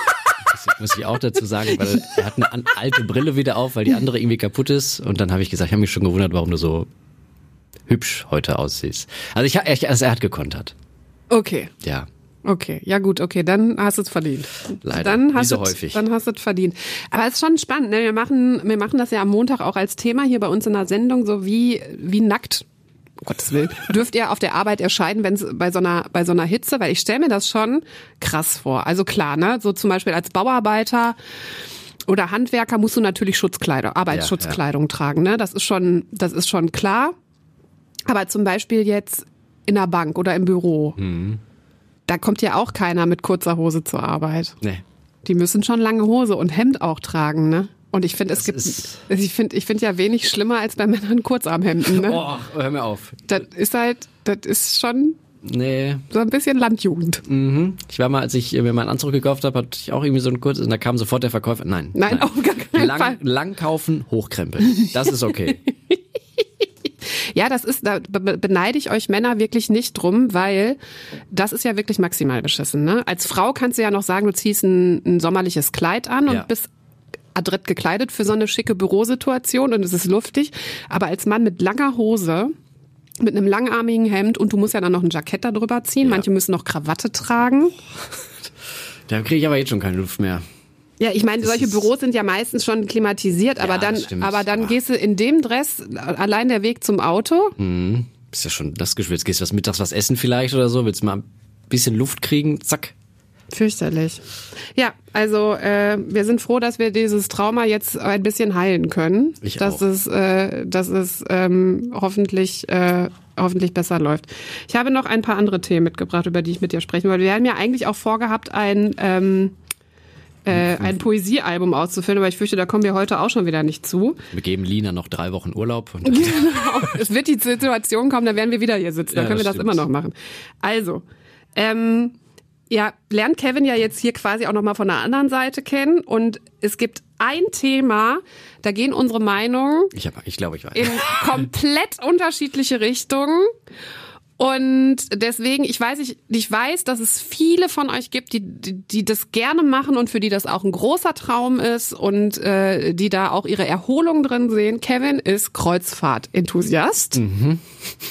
Muss ich auch dazu sagen, weil er hat eine alte Brille wieder auf, weil die andere irgendwie kaputt ist. Und dann habe ich gesagt, ich habe mich schon gewundert, warum du so hübsch heute aussiehst. Also ich, ich also er hat gekontert. Okay. Ja. Okay, ja gut, okay, dann hast du es verdient. Leider, dann hast wie so du's, häufig. Dann hast du es verdient. Aber es ist schon spannend, ne? Wir machen, wir machen das ja am Montag auch als Thema hier bei uns in der Sendung, so wie, wie nackt, um Gottes Willen, dürft ihr auf der Arbeit erscheinen, wenn es bei so einer, bei so einer Hitze, weil ich stelle mir das schon krass vor. Also klar, ne, so zum Beispiel als Bauarbeiter oder Handwerker musst du natürlich Schutzkleidung, Arbeitsschutzkleidung ja, ja. tragen, ne? Das ist schon, das ist schon klar. Aber zum Beispiel jetzt in der Bank oder im Büro. Mhm. Da kommt ja auch keiner mit kurzer Hose zur Arbeit. Nee. Die müssen schon lange Hose und Hemd auch tragen, ne? Und ich finde, es gibt, ich finde, ich finde ja wenig schlimmer als bei Männern Kurzarmhemden, ne? Oh, hör mir auf. Das ist halt, das ist schon nee. so ein bisschen Landjugend. Mhm. Ich war mal, als ich mir meinen Anzug gekauft habe, hatte ich auch irgendwie so einen kurzen, und da kam sofort der Verkäufer, nein. Nein, nein. auf gar keinen lang, Fall. Lang kaufen, hochkrempeln. Das ist okay. Ja, das ist, da beneide ich euch Männer wirklich nicht drum, weil das ist ja wirklich maximal beschissen, ne? Als Frau kannst du ja noch sagen, du ziehst ein, ein sommerliches Kleid an und ja. bist adrett gekleidet für so eine schicke Bürosituation und es ist luftig. Aber als Mann mit langer Hose, mit einem langarmigen Hemd und du musst ja dann noch ein Jackett da drüber ziehen, ja. Manche müssen noch Krawatte tragen. Da kriege ich aber jetzt schon keine Luft mehr. Ja, ich meine, solche Büros sind ja meistens schon klimatisiert, aber ja, dann, aber dann gehst du in dem Dress allein der Weg zum Auto. Mhm. Ist ja schon das geschwitzt. Gehst du was mittags was essen vielleicht oder so? Willst du mal ein bisschen Luft kriegen? Zack. Fürchterlich. Ja, also äh, wir sind froh, dass wir dieses Trauma jetzt ein bisschen heilen können. Ich dass auch. es, äh, dass es ähm, hoffentlich äh, hoffentlich besser läuft. Ich habe noch ein paar andere Themen mitgebracht, über die ich mit dir sprechen wollte. Wir haben ja eigentlich auch vorgehabt, ein ähm, äh, ein Poesiealbum auszufüllen, aber ich fürchte, da kommen wir heute auch schon wieder nicht zu. Wir geben Lina noch drei Wochen Urlaub. Und genau. Es wird die Situation kommen, da werden wir wieder hier sitzen. Da ja, können wir das stimmt. immer noch machen. Also, ähm, ja, lernt Kevin ja jetzt hier quasi auch nochmal von der anderen Seite kennen. Und es gibt ein Thema, da gehen unsere Meinungen ich, hab, ich glaube, ich weiß. in komplett unterschiedliche Richtungen. Und deswegen, ich weiß, ich, ich weiß, dass es viele von euch gibt, die, die, die das gerne machen und für die das auch ein großer Traum ist und äh, die da auch ihre Erholung drin sehen. Kevin ist Kreuzfahrt-Enthusiast. Mhm.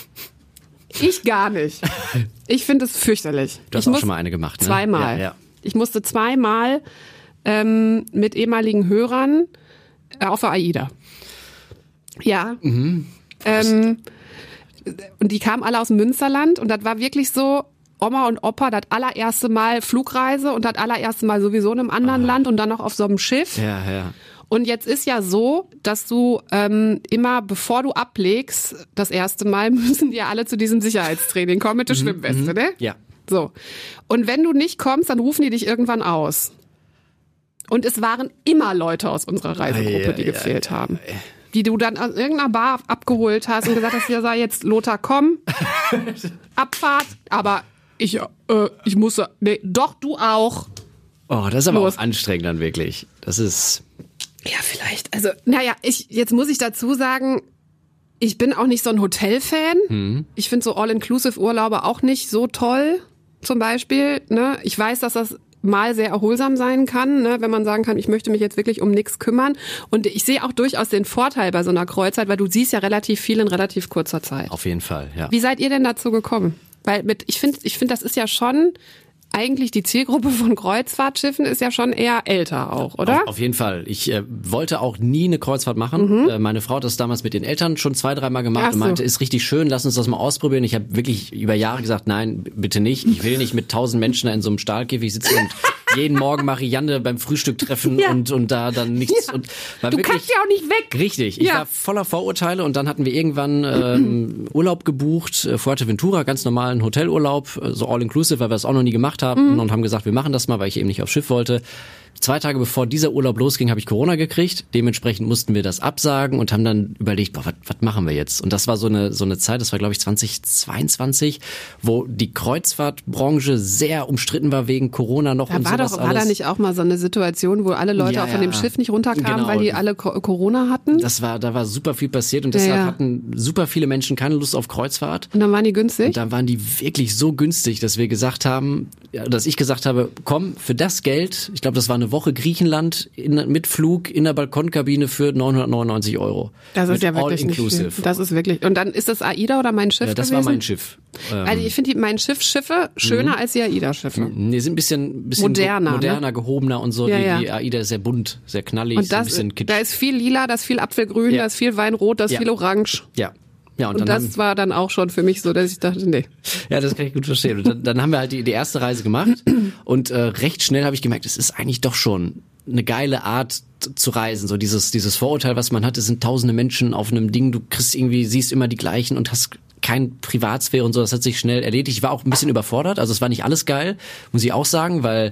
Ich gar nicht. Ich finde es fürchterlich. Du hast ich auch schon mal eine gemacht, ne? Zweimal. Ja, ja. Ich musste zweimal ähm, mit ehemaligen Hörern äh, auf der AIDA. Ja. Mhm. Ähm, und die kamen alle aus dem Münsterland und das war wirklich so, Oma und Opa, das allererste Mal Flugreise und das allererste Mal sowieso in einem anderen Ah. Land und dann noch auf so einem Schiff. Ja, ja. Und jetzt ist ja so, dass du ähm, immer, bevor du ablegst, das erste Mal müssen die ja alle zu diesem Sicherheitstraining kommen mit der Schwimmweste, ne? Ja. So. Und wenn du nicht kommst, dann rufen die dich irgendwann aus. Und es waren immer Leute aus unserer Reisegruppe, die Ei, ei, gefehlt ei, ei, haben. Die du dann aus irgendeiner Bar abgeholt hast und gesagt hast, ja, sei jetzt Lothar, komm, Abfahrt, aber ich, äh, ich muss, nee, doch, du auch. Oh, das ist aber Los. auch anstrengend dann wirklich. Das ist... Ja, vielleicht. Also, naja, ich, jetzt muss ich dazu sagen, ich bin auch nicht so ein Hotelfan. Hm. Ich finde so All-Inclusive-Urlaube auch nicht so toll, zum Beispiel. Ne? Ich weiß, dass das mal sehr erholsam sein kann, ne? Wenn man sagen kann, ich möchte mich jetzt wirklich um nichts kümmern. Und ich sehe auch durchaus den Vorteil bei so einer Kreuzfahrt, weil du siehst ja relativ viel in relativ kurzer Zeit. Auf jeden Fall, ja. Wie seid ihr denn dazu gekommen? Weil mit, ich finde, ich finde, das ist ja schon eigentlich die Zielgruppe von Kreuzfahrtschiffen ist ja schon eher älter auch, oder? Auf, auf jeden Fall. Ich äh, wollte auch nie eine Kreuzfahrt machen. Mhm. Äh, meine Frau hat das damals mit den Eltern schon zwei, dreimal gemacht so. und meinte, ist richtig schön, lass uns das mal ausprobieren. Ich habe wirklich über Jahre gesagt, nein, bitte nicht. Ich will nicht mit tausend Menschen in so einem Stahlkäfig sitzen und jeden Morgen Marianne beim Frühstück treffen ja. und und da dann nichts. Ja. Und war du wirklich, kannst ja auch nicht weg. Richtig. Ich ja. war voller Vorurteile und dann hatten wir irgendwann ähm, Urlaub gebucht, äh, Fuerteventura, ganz normalen Hotelurlaub, äh, so all-inclusive, weil wir das auch noch nie gemacht haben mhm. und haben gesagt, wir machen das mal, weil ich eben nicht aufs Schiff wollte. Zwei Tage bevor dieser Urlaub losging, habe ich Corona gekriegt. Dementsprechend mussten wir das absagen und haben dann überlegt, boah, was, was machen wir jetzt? Und das war so eine so eine Zeit, das war glaube ich zwanzig zweiundzwanzig, wo die Kreuzfahrtbranche sehr umstritten war wegen Corona noch da und war sowas doch, alles. War da nicht auch mal so eine Situation, wo alle Leute ja, auch von dem ja. Schiff nicht runterkamen, genau. weil die alle Co- Corona hatten? Das war, da war super viel passiert und deshalb ja, ja. hatten super viele Menschen keine Lust auf Kreuzfahrt. Und dann waren die günstig? Und dann waren die wirklich so günstig, dass wir gesagt haben, ja, dass ich gesagt habe, komm, für das Geld, ich glaube, das war eine Woche Griechenland, in, mit Flug in der Balkonkabine für neunhundertneunundneunzig Euro. Das ist ja wirklich all nicht inclusive. viel. Das ist wirklich. Und dann ist das AIDA oder Mein Schiff Ja, das gewesen? war Mein Schiff. Ähm, also ich finde die Mein Schiff-Schiffe schöner mhm. als die AIDA-Schiffe. Nee, sind ein bisschen, bisschen moderner, moderner, ne? gehobener und so. Ja, die, ja. die AIDA ist sehr bunt, sehr knallig, und das, ein bisschen kitschig. da ist viel lila, da ist viel Apfelgrün, Ja. da ist viel Weinrot, da ist Ja. viel Orange. Ja. Ja, und, Und dann das haben, war dann auch schon für mich so, dass ich dachte, nee. Ja, das kann ich gut verstehen. Und dann, dann haben wir halt die, die erste Reise gemacht und äh, recht schnell habe ich gemerkt, es ist eigentlich doch schon eine geile Art zu reisen. So dieses dieses Vorurteil, was man hat, es sind tausende Menschen auf einem Ding, du kriegst irgendwie, siehst immer die gleichen und hast kein Privatsphäre und so, das hat sich schnell erledigt. Ich war auch ein bisschen überfordert, also es war nicht alles geil, muss ich auch sagen, weil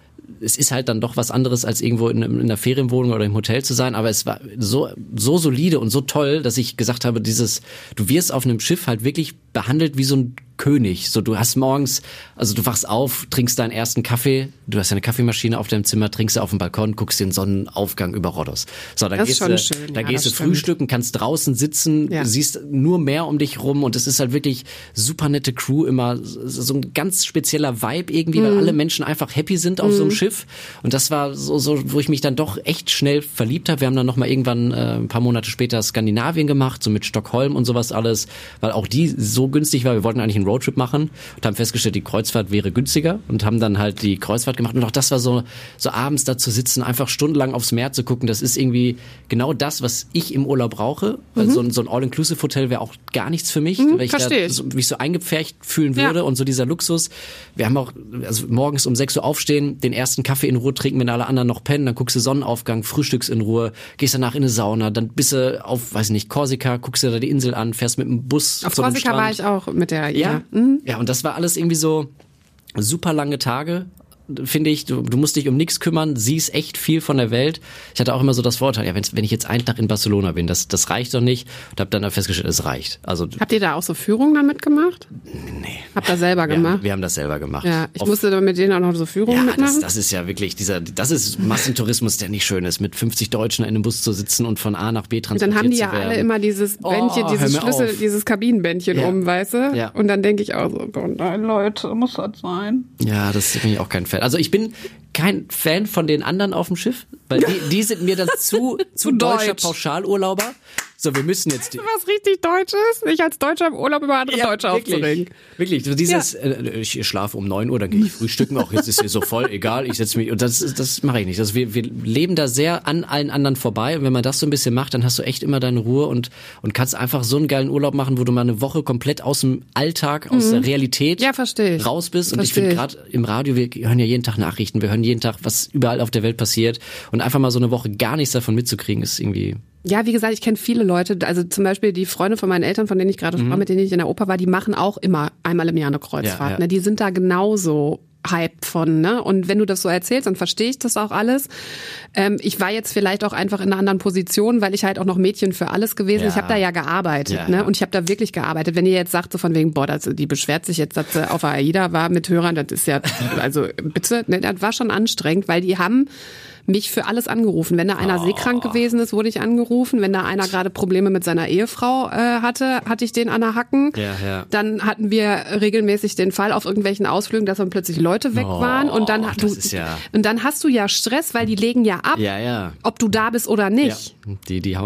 es ist halt dann doch was anderes, als irgendwo in, in einer Ferienwohnung oder im Hotel zu sein, aber es war so so solide und so toll, dass ich gesagt habe, dieses, du wirst auf einem Schiff halt wirklich behandelt wie so ein König. So, du hast morgens, also du wachst auf, trinkst deinen ersten Kaffee, du hast eine Kaffeemaschine auf deinem Zimmer, trinkst du auf dem Balkon, guckst den Sonnenaufgang über Rhodos. So, dann das gehst ist schon du, schön, da ja, gehst du das stimmt. frühstücken, kannst draußen sitzen, Ja. siehst nur Meer um dich rum und es ist halt wirklich super nette Crew immer, so ein ganz spezieller Vibe irgendwie, weil Mhm. alle Menschen einfach happy sind auf mhm. so einem Schiff und das war so, so, wo ich mich dann doch echt schnell verliebt habe. Wir haben dann nochmal irgendwann äh, ein paar Monate später Skandinavien gemacht, so mit Stockholm und sowas alles, weil auch die so günstig war. Wir wollten eigentlich einen Roadtrip machen und haben festgestellt, die Kreuzfahrt wäre günstiger und haben dann halt die Kreuzfahrt gemacht und auch das war so, so abends da zu sitzen, einfach stundenlang aufs Meer zu gucken, das ist irgendwie genau das, was ich im Urlaub brauche, weil mhm. so ein, so ein All-Inclusive-Hotel wäre auch gar nichts für mich, mhm, weil ich da so, mich so eingepfercht fühlen würde ja. und so dieser Luxus. Wir haben auch, also morgens um sechs Uhr aufstehen, den ersten Kaffee in Ruhe trinken, wenn alle anderen noch pennen, dann guckst du Sonnenaufgang, frühstückst in Ruhe, gehst danach in eine Sauna, dann bist du auf, weiß nicht, Korsika, guckst dir da die Insel an, fährst mit dem Bus auf zu einem Korsika Strand. war ich auch mit der, ja. Ja, Mhm. ja, und das war alles irgendwie so super lange Tage, finde ich. Du, du musst dich um nichts kümmern, siehst echt viel von der Welt. Ich hatte auch immer so das Vorteil, ja, wenn, wenn ich jetzt einen Tag in Barcelona bin, das, das reicht doch nicht. Und habe dann festgestellt, es reicht. Also, habt ihr da auch so Führungen dann mitgemacht? Nee. Habt ihr selber wir, gemacht? Wir haben das selber gemacht. Ja, ich Auf, musste dann mit denen auch noch so Führungen ja, mitmachen. das, das ist ja wirklich dieser, das ist Massentourismus, der nicht schön ist, mit fünfzig Deutschen in einem Bus zu sitzen und von A nach B transportiert dann haben die zu ja werden. alle immer dieses Bändchen, Oh, dieses hör mir Schlüssel, auf. dieses Kabinenbändchen Ja. um, weißt du? Ja. Und dann denke ich auch so, oh nein, Leute, muss das sein? Ja, das bin ich auch kein Fan. Also ich bin kein Fan von den anderen auf dem Schiff, weil die, die sind mir dann zu, zu deutscher deutsch. Pauschalurlauber. So, wir müssen jetzt... Die, Was richtig Deutsches? Nicht als Deutscher im Urlaub über andere Deutsche wirklich, aufzuregen. wirklich. So dieses, äh, ich schlafe um neun Uhr, dann gehe ich frühstücken. Auch jetzt ist mir so voll egal. Ich setze mich und das, das mache ich nicht. Also wir, wir leben da sehr an allen anderen vorbei. Und wenn man das so ein bisschen macht, dann hast du echt immer deine Ruhe und und kannst einfach so einen geilen Urlaub machen, wo du mal eine Woche komplett aus dem Alltag, aus der Realität Ja, verstehe ich. raus bist. Und Verstehe ich finde ich. gerade im Radio, wir hören ja jeden Tag Nachrichten, wir hören jeden Tag, was überall auf der Welt passiert. Und einfach mal so eine Woche gar nichts davon mitzukriegen, ist irgendwie... Ja, wie gesagt, ich kenne viele Leute, also zum Beispiel die Freunde von meinen Eltern, von denen ich gerade sprach, mit denen ich in der Oper war, die machen auch immer einmal im Jahr eine Kreuzfahrt. Ja, ja. Ne? Die sind da genauso hyped von, ne? Und wenn du das so erzählst, dann verstehe ich das auch alles. Ähm, ich war jetzt vielleicht auch einfach in einer anderen Position, weil ich halt auch noch Mädchen für alles gewesen. Ja. Ich habe da ja gearbeitet, Ja, ne? ja. Und ich habe da wirklich gearbeitet. Wenn ihr jetzt sagt so von wegen, boah, das, die beschwert sich jetzt, dass sie auf der AIDA war mit Hörern, das ist ja, also bitte, ne? Das war schon anstrengend, weil die haben mich für alles angerufen. Wenn da einer Oh. seekrank gewesen ist, wurde ich angerufen. Wenn da einer gerade Probleme mit seiner Ehefrau äh, hatte, hatte ich den an der Hacken. Ja, ja. Dann hatten wir regelmäßig den Fall auf irgendwelchen Ausflügen, dass dann plötzlich Leute weg Oh, waren. Und dann, das du, ist ja- und dann hast du ja Stress, weil die legen ja ab, Ja, ja. ob du da bist oder nicht. Ja. Die, die hauen...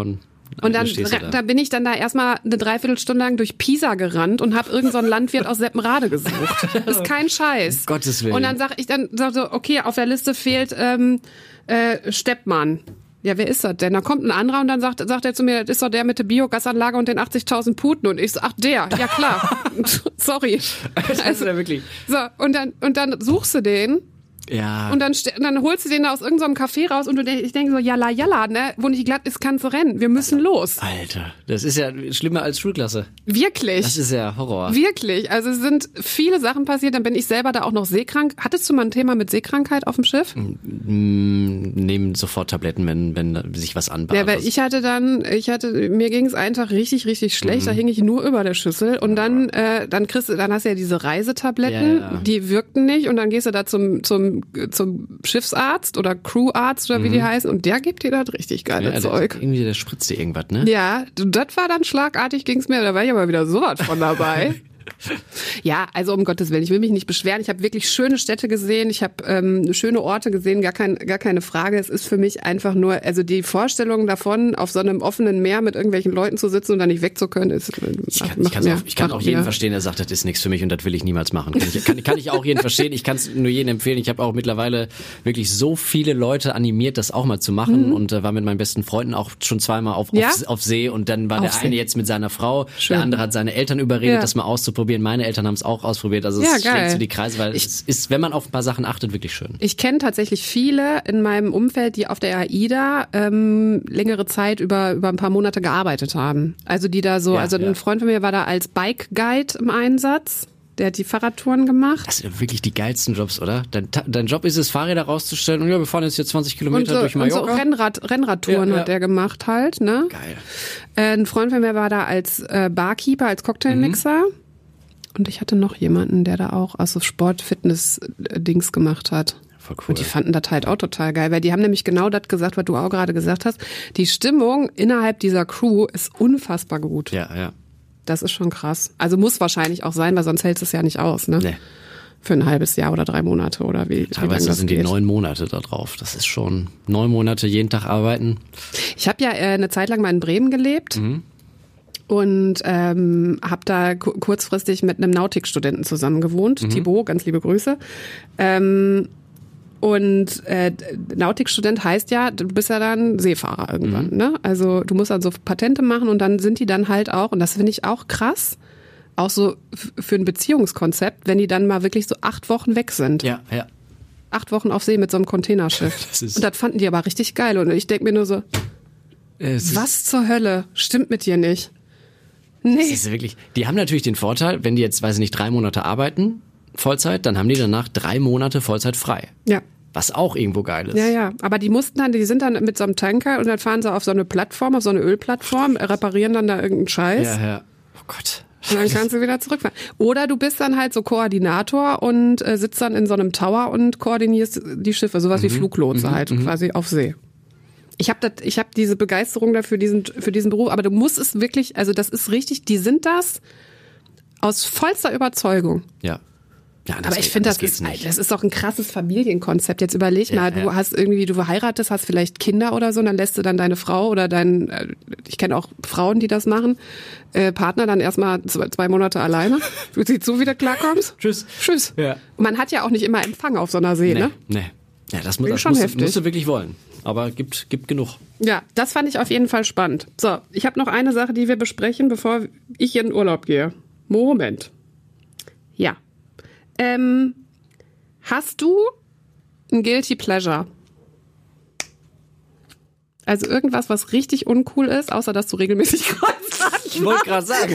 Und dann, dann da. da bin ich dann da erstmal eine Dreiviertelstunde lang durch Pisa gerannt und habe irgend so einen Landwirt aus Seppenrade gesucht. Das ist kein Scheiß. Um Gottes Willen. Und dann sag ich dann sag so, okay, auf der Liste fehlt ähm, äh, Steppmann. Ja, wer ist das denn? Da kommt ein anderer und dann sagt, sagt er zu mir, das ist doch der mit der Biogasanlage und den achtzigtausend Puten. Und ich so, ach der, ja klar. Sorry. Also, ja wirklich. So, und dann, und dann suchst du den. Ja. Und dann, dann holst du den da aus irgendeinem Café raus und du denk, ich denke so, jalla, jalla, ne? Wo nicht glatt ist, kannst du rennen. Wir müssen los. Alter, das ist ja schlimmer als Schulklasse. Wirklich. Das ist ja Horror. Wirklich. Also es sind viele Sachen passiert. Dann bin ich selber da auch noch seekrank. Hattest du mal ein Thema mit Seekrankheit auf dem Schiff? Nehmen sofort Tabletten, wenn, wenn sich was anbahnt. Ja, weil ich hatte dann, ich hatte, mir ging es einen Tag richtig, richtig schlecht. Mhm. Da hing ich nur über der Schüssel. Und dann, äh, dann kriegst du, dann hast du ja diese Reisetabletten, ja, ja. Die wirkten nicht. Und dann gehst du da zum, zum zum Schiffsarzt oder Crewarzt oder wie mhm. die heißen und der gibt dir das richtig geile ja, Zeug. Der, irgendwie, der spritzt dir irgendwas, ne? Ja, das war dann schlagartig, ging's mir, da war ich aber wieder sowas von dabei. Ja, also um Gottes Willen, ich will mich nicht beschweren. Ich habe wirklich schöne Städte gesehen, ich habe ähm, schöne Orte gesehen, gar, kein, gar keine Frage. Es ist für mich einfach nur, also die Vorstellung davon, auf so einem offenen Meer mit irgendwelchen Leuten zu sitzen und dann nicht weg zu können, ist Ich kann, ich kann's mir, auch, ich kann auch jeden mir. verstehen, der sagt, das ist nichts für mich und das will ich niemals machen. Kann ich, kann, kann ich auch jeden verstehen. Ich kann es nur jedem empfehlen. Ich habe auch mittlerweile wirklich so viele Leute animiert, das auch mal zu machen mhm. und äh, war mit meinen besten Freunden auch schon zweimal auf, ja? auf, auf See und dann war auf der See. eine jetzt mit seiner Frau, Schön. Der andere hat seine Eltern überredet, ja. das mal auszuprobieren. Meine Eltern haben es auch ausprobiert. Also ja, es geil. schlägt so die Kreise, weil ich, es ist, wenn man auf ein paar Sachen achtet, wirklich schön. Ich kenne tatsächlich viele in meinem Umfeld, die auf der AIDA ähm, längere Zeit über über ein paar Monate gearbeitet haben. Also die da so, ja, also ja. ein Freund von mir war da als Bike Guide im Einsatz. Der hat die Fahrradtouren gemacht. Das sind wirklich die geilsten Jobs, oder? Dein, dein Job ist es, Fahrräder rauszustellen und ja, wir fahren jetzt hier zwanzig Kilometer so, durch Mallorca. Und so Rennrad, Rennradtouren ja, ja. hat der gemacht halt, ne? Geil. Äh, ein Freund von mir war da als äh, Barkeeper, als Cocktailmixer. Mhm. Und ich hatte noch jemanden, der da auch also Sport-Fitness-Dings gemacht hat. Voll cool. Und die fanden das halt auch total geil, weil die haben nämlich genau das gesagt, was du auch gerade gesagt hast. Die Stimmung innerhalb dieser Crew ist unfassbar gut. Ja, ja. Das ist schon krass. Also muss wahrscheinlich auch sein, weil sonst hält es ja nicht aus, ne? Nee. Für ein halbes Jahr oder drei Monate oder wie. Teilweise wie sind geht. die neun Monate da drauf. Das ist schon neun Monate jeden Tag arbeiten. Ich habe ja äh, eine Zeit lang mal in Bremen gelebt. Mhm. Und ähm, habe da ku- kurzfristig mit einem Nautikstudenten zusammen gewohnt, mhm. Thibaut, ganz liebe Grüße. Ähm, und äh, Nautikstudent heißt ja, du bist ja dann Seefahrer irgendwann, mhm. ne? Also du musst dann so Patente machen und dann sind die dann halt auch, und das finde ich auch krass, auch so f- für ein Beziehungskonzept, wenn die dann mal wirklich so acht Wochen weg sind. Ja, ja. Acht Wochen auf See mit so einem Containerschiff. Das ist und das fanden die aber richtig geil. Und ich denke mir nur so, es was zur Hölle? Stimmt mit dir nicht? Nee. Das ist wirklich, die haben natürlich den Vorteil, wenn die jetzt, weiß ich nicht, drei Monate arbeiten, Vollzeit, dann haben die danach drei Monate Vollzeit frei. Ja. Was auch irgendwo geil ist. Ja, ja. Aber die mussten dann, die sind dann mit so einem Tanker und dann fahren sie auf so eine Plattform, auf so eine Ölplattform, reparieren dann da irgendeinen Scheiß. Ja, ja. Oh Gott. Und dann kannst du wieder zurückfahren. Oder du bist dann halt so Koordinator und äh, sitzt dann in so einem Tower und koordinierst die Schiffe, sowas mhm. wie Fluglotse mhm. halt mhm. quasi auf See. Ich habe das, ich habe diese Begeisterung dafür, diesen für diesen Beruf, aber du musst es wirklich, also das ist richtig, die sind das aus vollster Überzeugung. Ja. Ja, aber ich finde, das, das, ist, das ist doch ein krasses Familienkonzept. Jetzt überleg ja, mal, du ja. hast irgendwie, du heiratest, hast vielleicht Kinder oder so, und dann lässt du dann deine Frau oder dein, ich kenne auch Frauen, die das machen, äh, Partner dann erstmal zwei, zwei Monate alleine. Du siehst so, wie du klarkommst. Tschüss. Tschüss. Ja. Und man hat ja auch nicht immer Empfang auf so einer See, nee, ne? Nee. Ja, das, muss, das schon musst, heftig. musst du wirklich wollen. Aber gibt, gibt genug. Ja, das fand ich auf jeden Fall spannend. So, ich habe noch eine Sache, die wir besprechen, bevor ich in den Urlaub gehe. Moment. Ja. Ähm, hast du ein Guilty Pleasure? Also irgendwas, was richtig uncool ist, außer dass du regelmäßig Kreuzfahrt machst. Ich wollte gerade sagen.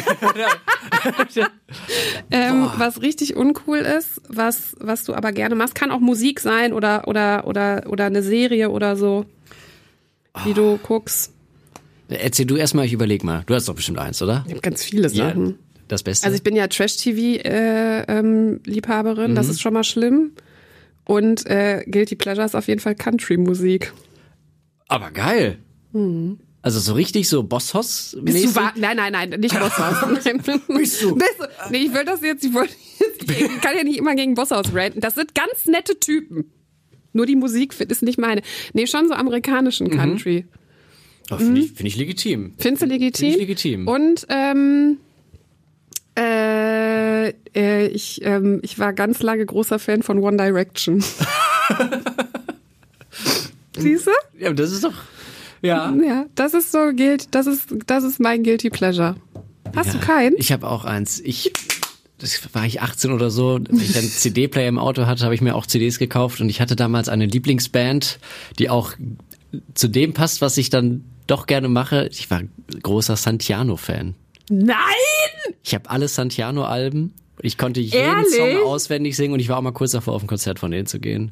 ähm, was richtig uncool ist, was, was du aber gerne machst, kann auch Musik sein oder, oder, oder, oder eine Serie oder so, die oh. du guckst. Erzähl du erstmal, ich überleg mal. Du hast doch bestimmt eins, oder? Ich habe ganz viele Sachen. Ja, das Beste. Also ich bin ja Trash-T V-Liebhaberin, äh, ähm, das mhm. ist schon mal schlimm. Und äh, Guilty Pleasure ist auf jeden Fall Country-Musik. Aber geil. Mhm. Also so richtig so Bosshaus-mäßig? Bist du wahr? Nein, nein, nein, nicht Bosshaus. Bist du? Bist du? Nee, ich will das jetzt, ich, wollte, ich kann ja nicht immer gegen Bosshaus ranten. Das sind ganz nette Typen. Nur die Musik ist nicht meine. Nee, schon so amerikanischen Country. Mhm. Oh, Finde ich, find ich legitim. Findest du legitim? Find ich legitim. Und ähm, äh, äh, ich, ähm, ich war ganz lange großer Fan von One Direction. Siehst du? Ja, das ist doch... Ja. Ja, das ist so gilt, das ist, das ist mein Guilty Pleasure. Hast ja, du keinen? Ich habe auch eins. Ich, das war ich achtzehn oder so, wenn ich einen C D-Player im Auto hatte, habe ich mir auch C Ds gekauft und ich hatte damals eine Lieblingsband, die auch zu dem passt, was ich dann doch gerne mache. Ich war großer Santiano-Fan. Nein! Ich habe alle Santiano-Alben. Ich konnte jeden Ehrlich? Song auswendig singen und ich war auch mal kurz davor, auf ein Konzert von denen zu gehen.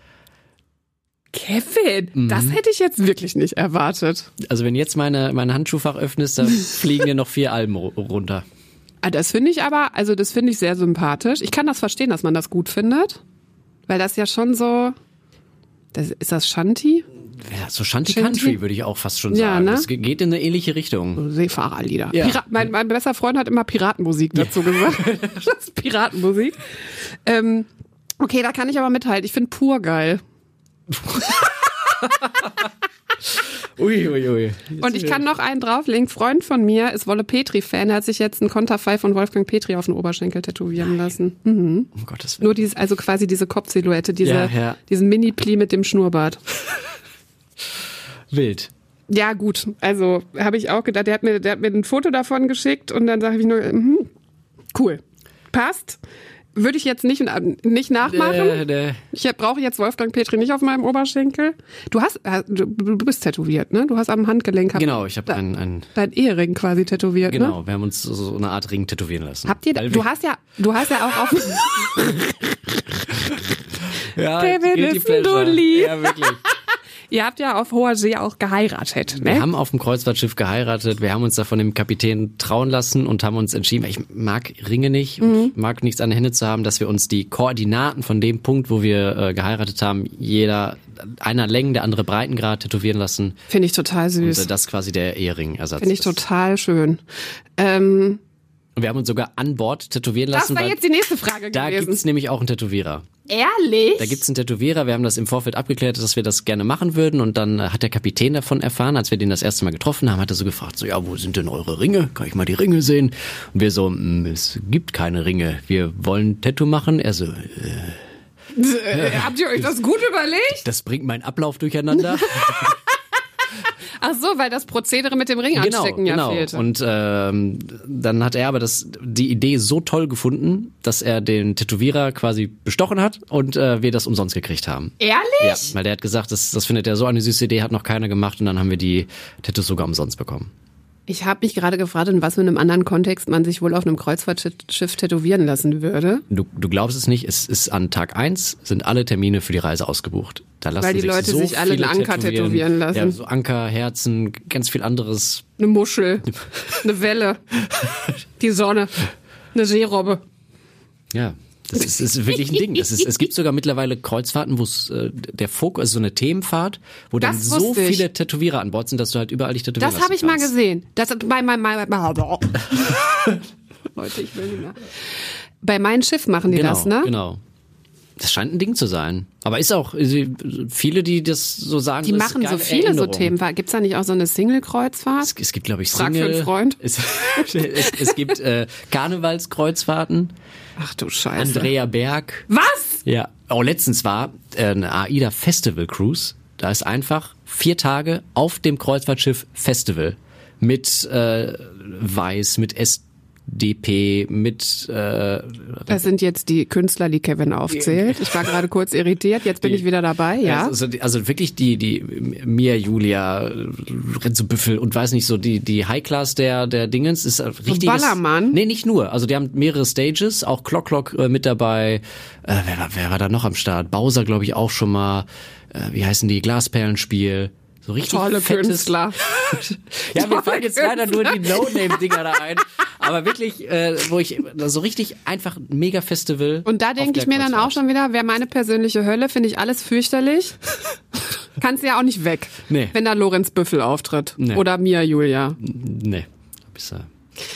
Kevin, mhm. das hätte ich jetzt wirklich nicht erwartet. Also wenn jetzt meine, mein Handschuhfach öffnest, dann fliegen dir noch vier Alben runter. Ah, das finde ich aber, also das finde ich sehr sympathisch. Ich kann das verstehen, dass man das gut findet. Weil das ja schon so, das, ist das Shanty? Ja, so Shanty, Shanty? Country würde ich auch fast schon Ja, sagen. ne? Das geht in eine ähnliche Richtung. Seefahrerlieder. Ja. Pira- mein, mein bester Freund hat immer Piratenmusik dazu gesagt. Das ist Piratenmusik. Ähm, okay, da kann ich aber mithalten. Ich finde pur geil. Ui, ui, ui. Und ich kann noch einen drauflegen. Freund von mir ist Wolle Petri-Fan. Er hat sich jetzt ein Konterfei von Wolfgang Petri auf den Oberschenkel tätowieren lassen. Mhm. Um Gottes Willen. Nur dieses, also quasi diese Kopfsilhouette, diese, Ja, ja. diesen Mini-Pli mit dem Schnurrbart. Wild. Ja, gut. Also habe ich auch gedacht, der hat mir, der hat mir ein Foto davon geschickt und dann sage ich nur, mhm, cool. Passt. Würde ich jetzt nicht, nicht nachmachen. Nee, nee. Ich brauche jetzt Wolfgang Petri nicht auf meinem Oberschenkel. Du hast, du, du bist tätowiert, ne? Du hast am Handgelenk. Genau, ich habe einen, einen. Dein Ehering quasi tätowiert, Genau, ne? wir haben uns so eine Art Ring tätowieren lassen. Habt ihr, Weil du wir- hast ja, du hast ja auch auf, ja, Kevin guilty ist ein pleasure. Dulli. Ja, wirklich. ihr habt ja auf hoher See auch geheiratet, Wir ne? haben auf dem Kreuzfahrtschiff geheiratet, wir haben uns da von dem Kapitän trauen lassen und haben uns entschieden, weil ich mag Ringe nicht, und ich mag nichts an den Händen zu haben, dass wir uns die Koordinaten von dem Punkt, wo wir äh, geheiratet haben, jeder einer Längen, der andere Breitengrad tätowieren lassen. Finde ich total Und süß. äh, das quasi der Eheringersatz Finde ich ist. total schön. Ähm, Und wir haben uns sogar an Bord tätowieren das lassen, war weil jetzt die nächste Frage da gewesen. gibt's nämlich auch einen Tätowierer. Ehrlich? Da gibt's einen Tätowierer, wir haben das im Vorfeld abgeklärt, dass wir das gerne machen würden und dann äh, hat der Kapitän davon erfahren, als wir den das erste Mal getroffen haben, hat er so gefragt, so, ja, wo sind denn eure Ringe? Kann ich mal die Ringe sehen? Und wir so, "Mm, es gibt keine Ringe, wir wollen ein Tattoo machen. Er so, äh, Äh, habt ihr euch das gut überlegt? das bringt meinen Ablauf durcheinander. Ach so, weil das Prozedere mit dem Ring Genau, anstecken ja genau. fehlte. Und ähm, dann hat er aber das, die Idee so toll gefunden, dass er den Tätowierer quasi bestochen hat und äh, wir das umsonst gekriegt haben. Ja, Ehrlich? weil der hat gesagt, das, das findet er so eine süße Idee, hat noch keiner gemacht und dann haben wir die Tattoos sogar umsonst bekommen. Ich habe mich gerade gefragt, in was für einem anderen Kontext man sich wohl auf einem Kreuzfahrtschiff tätowieren lassen würde. Du, du glaubst es nicht, es ist an Tag eins sind alle Termine für die Reise ausgebucht. Da lassen Weil die sich Leute so sich alle viele einen Anker tätowieren lassen. Ja, so Anker, Herzen, ganz viel anderes. Eine Muschel, eine Welle, die Sonne, eine Seerobbe. Ja, das ist, ist wirklich ein Ding. Das ist, es gibt sogar mittlerweile Kreuzfahrten, wo es äh, der Fokus, also so eine Themenfahrt, wo dann Das so wusste ich. viele Tätowierer an Bord sind, dass du halt überall dich tätowieren Das habe ich mal kannst. gesehen. Das bei mein, mein, mein, Leute, ich will nicht mehr. Bei meinem Schiff machen die Genau, das, ne? genau. Das scheint ein Ding zu sein. Aber ist auch, äh, viele, die das so sagen, Die das machen ist so geile viele so Erinnerung. Themen. Gibt's da nicht auch so eine Single-Kreuzfahrt? Es, es gibt, glaube ich, Frag Single. für einen Freund. Es, es, es gibt äh, Karnevalskreuzfahrten. Ach du Scheiße. Andrea Berg. Was? Ja. Oh, letztens war äh, eine AIDA Festival Cruise. Da ist einfach vier Tage auf dem Kreuzfahrtschiff Festival mit äh, Weiß, mit S D P, mit äh, Das sind jetzt die Künstler, die Kevin aufzählt. Ich war gerade kurz irritiert, jetzt bin ich wieder dabei, ja. Also, also wirklich die, die Mia, Julia, Renzo Büffel und weiß nicht so, die, die High Class der, der Dingens ist richtig. Ballermann? Nee, nicht nur. Also die haben mehrere Stages, auch Clock Clock äh, mit dabei. Äh, wer, war, wer war da noch am Start? Bowser, glaube ich, auch schon mal. Äh, wie heißen die? Glasperlenspiel. So richtig Tolle fettes, Künstler. Ja, mir Tolle fallen jetzt leider nur die Künstler. No-Name-Dinger da ein. Aber wirklich, äh, wo ich so richtig einfach ein Mega-Festival. Und da auf denke der ich mir dann Kreuzfahrt. auch schon wieder, wäre meine persönliche Hölle, finde ich alles fürchterlich. Kannst ja auch nicht weg, Nee. wenn da Lorenz Büffel auftritt. Nee. Oder Mia Julia. Nee. Bis, äh,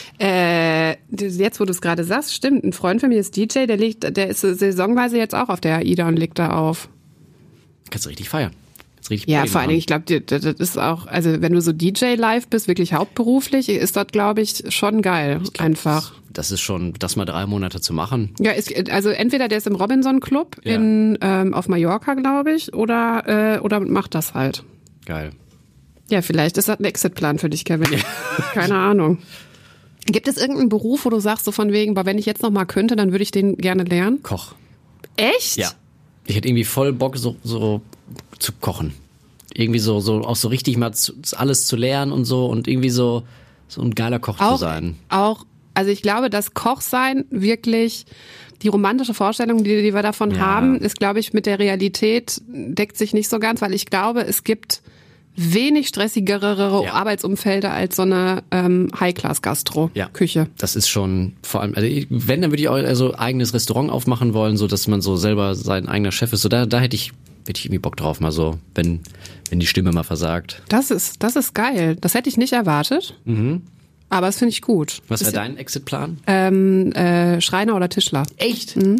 Äh, jetzt, wo du es gerade sagst, stimmt, ein Freund von mir ist D J, der liegt, der ist saisonweise jetzt auch auf der AIDA und legt da auf. kannst du richtig feiern. Das ist richtig Ja, Party vor allen Dingen, machen. ich glaube, das ist auch, also wenn du so D J live bist, wirklich hauptberuflich, ist das, glaube ich, schon geil, einfach. Das ist schon, das mal drei Monate zu machen. Ja, ist, also entweder der ist im Robinson Club Ja. in ähm, auf Mallorca, glaube ich, oder äh, oder macht das halt. Geil. Ja, vielleicht ist das ein Exitplan für dich, Kevin. Keine Ahnung. Gibt es irgendeinen Beruf, wo du sagst, so von wegen, aber wenn ich jetzt noch mal könnte, dann würde ich den gerne lernen? Koch. Echt? Ja. Ich hätte irgendwie voll Bock, so, so zu kochen. Irgendwie so, so, auch so richtig mal zu, alles zu lernen und so und irgendwie so, so ein geiler Koch Auch, zu sein. auch, also ich glaube, dass Kochsein wirklich die romantische Vorstellung, die, die wir davon Ja. haben, ist, glaube ich, mit der Realität deckt sich nicht so ganz, weil ich glaube, es gibt wenig stressigere Ja. Arbeitsumfelder als so eine ähm, High-Class-Gastro-Küche. Ja. Das ist schon vor allem, also ich- wenn, dann würde ich auch also eigenes Restaurant aufmachen wollen, so dass man so selber sein eigener Chef ist. So da, da hätte ich, hätte ich irgendwie Bock drauf, mal so, wenn, wenn die Stimme mal versagt. Das ist, das ist geil. Das hätte ich nicht erwartet. Mhm. Aber das finde ich gut. Was wäre Ist- dein Exitplan? Ähm, äh, Schreiner oder Tischler. Echt? Mhm.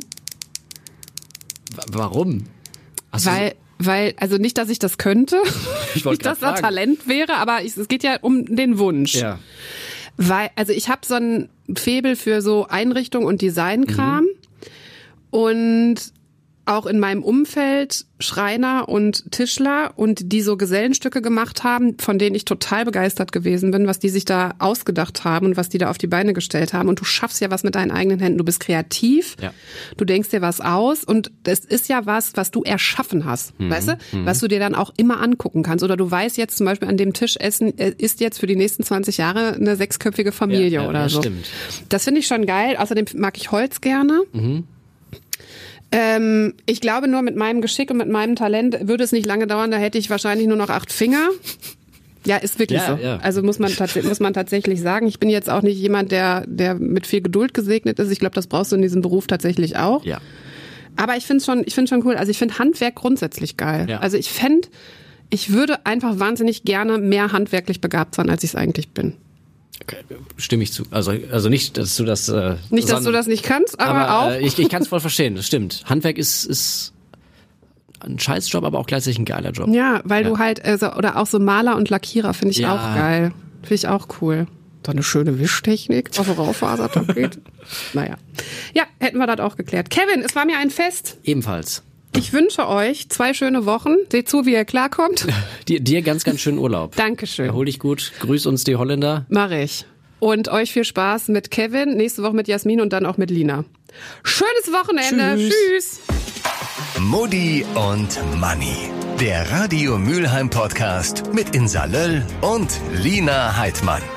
Warum? Hast du Weil, weil, also nicht, dass ich das könnte, Ich wollte nicht, dass grad da fragen. Talent wäre, aber ich, es geht ja um den Wunsch. so, ja. Weil, also ich habe so ein Faible für so Einrichtung und Designkram Mhm. und auch in meinem Umfeld Schreiner und Tischler und die so Gesellenstücke gemacht haben, von denen ich total begeistert gewesen bin, was die sich da ausgedacht haben und was die da auf die Beine gestellt haben. Und du schaffst ja was mit deinen eigenen Händen. Du bist kreativ, Ja. du denkst dir was aus und das ist ja was, was du erschaffen hast, weißt du? Was du dir dann auch immer angucken kannst. Oder du weißt jetzt zum Beispiel an dem Tisch essen, äh, ist jetzt für die nächsten zwanzig Jahre eine sechsköpfige Familie Ja, ja, oder ja, so. stimmt. Das finde ich schon geil. Außerdem mag ich Holz gerne. Ähm, ich glaube, nur mit meinem Geschick und mit meinem Talent würde es nicht lange dauern. Da hätte ich wahrscheinlich nur noch acht Finger. Ja, ist wirklich Ja, so. ja. Also muss man, tats- muss man tatsächlich sagen. Ich bin jetzt auch nicht jemand, der, der mit viel Geduld gesegnet ist. Ich glaube, das brauchst du in diesem Beruf tatsächlich auch. Ja. Aber ich finde schon, ich finde schon cool. Also ich finde Handwerk grundsätzlich geil. Ja. Also ich fände, ich würde einfach wahnsinnig gerne mehr handwerklich begabt sein, als ich es eigentlich bin. Okay, stimme ich zu. Also, also nicht, dass du das. Äh, Nicht, dass du sondern- das nicht kannst, aber, aber auch. Äh, ich ich kann es voll verstehen. Das stimmt. Handwerk ist ist ein Scheißjob, aber auch gleichzeitig ein geiler Job. Ja, weil Ja. du halt, also, oder auch so Maler und Lackierer finde ich Ja. auch geil. Finde ich auch cool. So eine schöne Wischtechnik auf dem Raufasertapet. Naja. Ja, hätten wir das auch geklärt. Kevin, es war mir ein Fest. Ebenfalls. Ich wünsche euch zwei schöne Wochen. Seht zu, wie ihr klarkommt. Dir, dir ganz, ganz schönen Urlaub. Dankeschön. Erhol dich gut. Grüß uns die Holländer. Mach ich. Und euch viel Spaß mit Kevin, nächste Woche mit Jasmin und dann auch mit Lina. Schönes Wochenende. Tschüss. Tschüss. Mutti und Manni. Der Radio Mülheim Podcast mit Insa Löll und Lina Heidmann.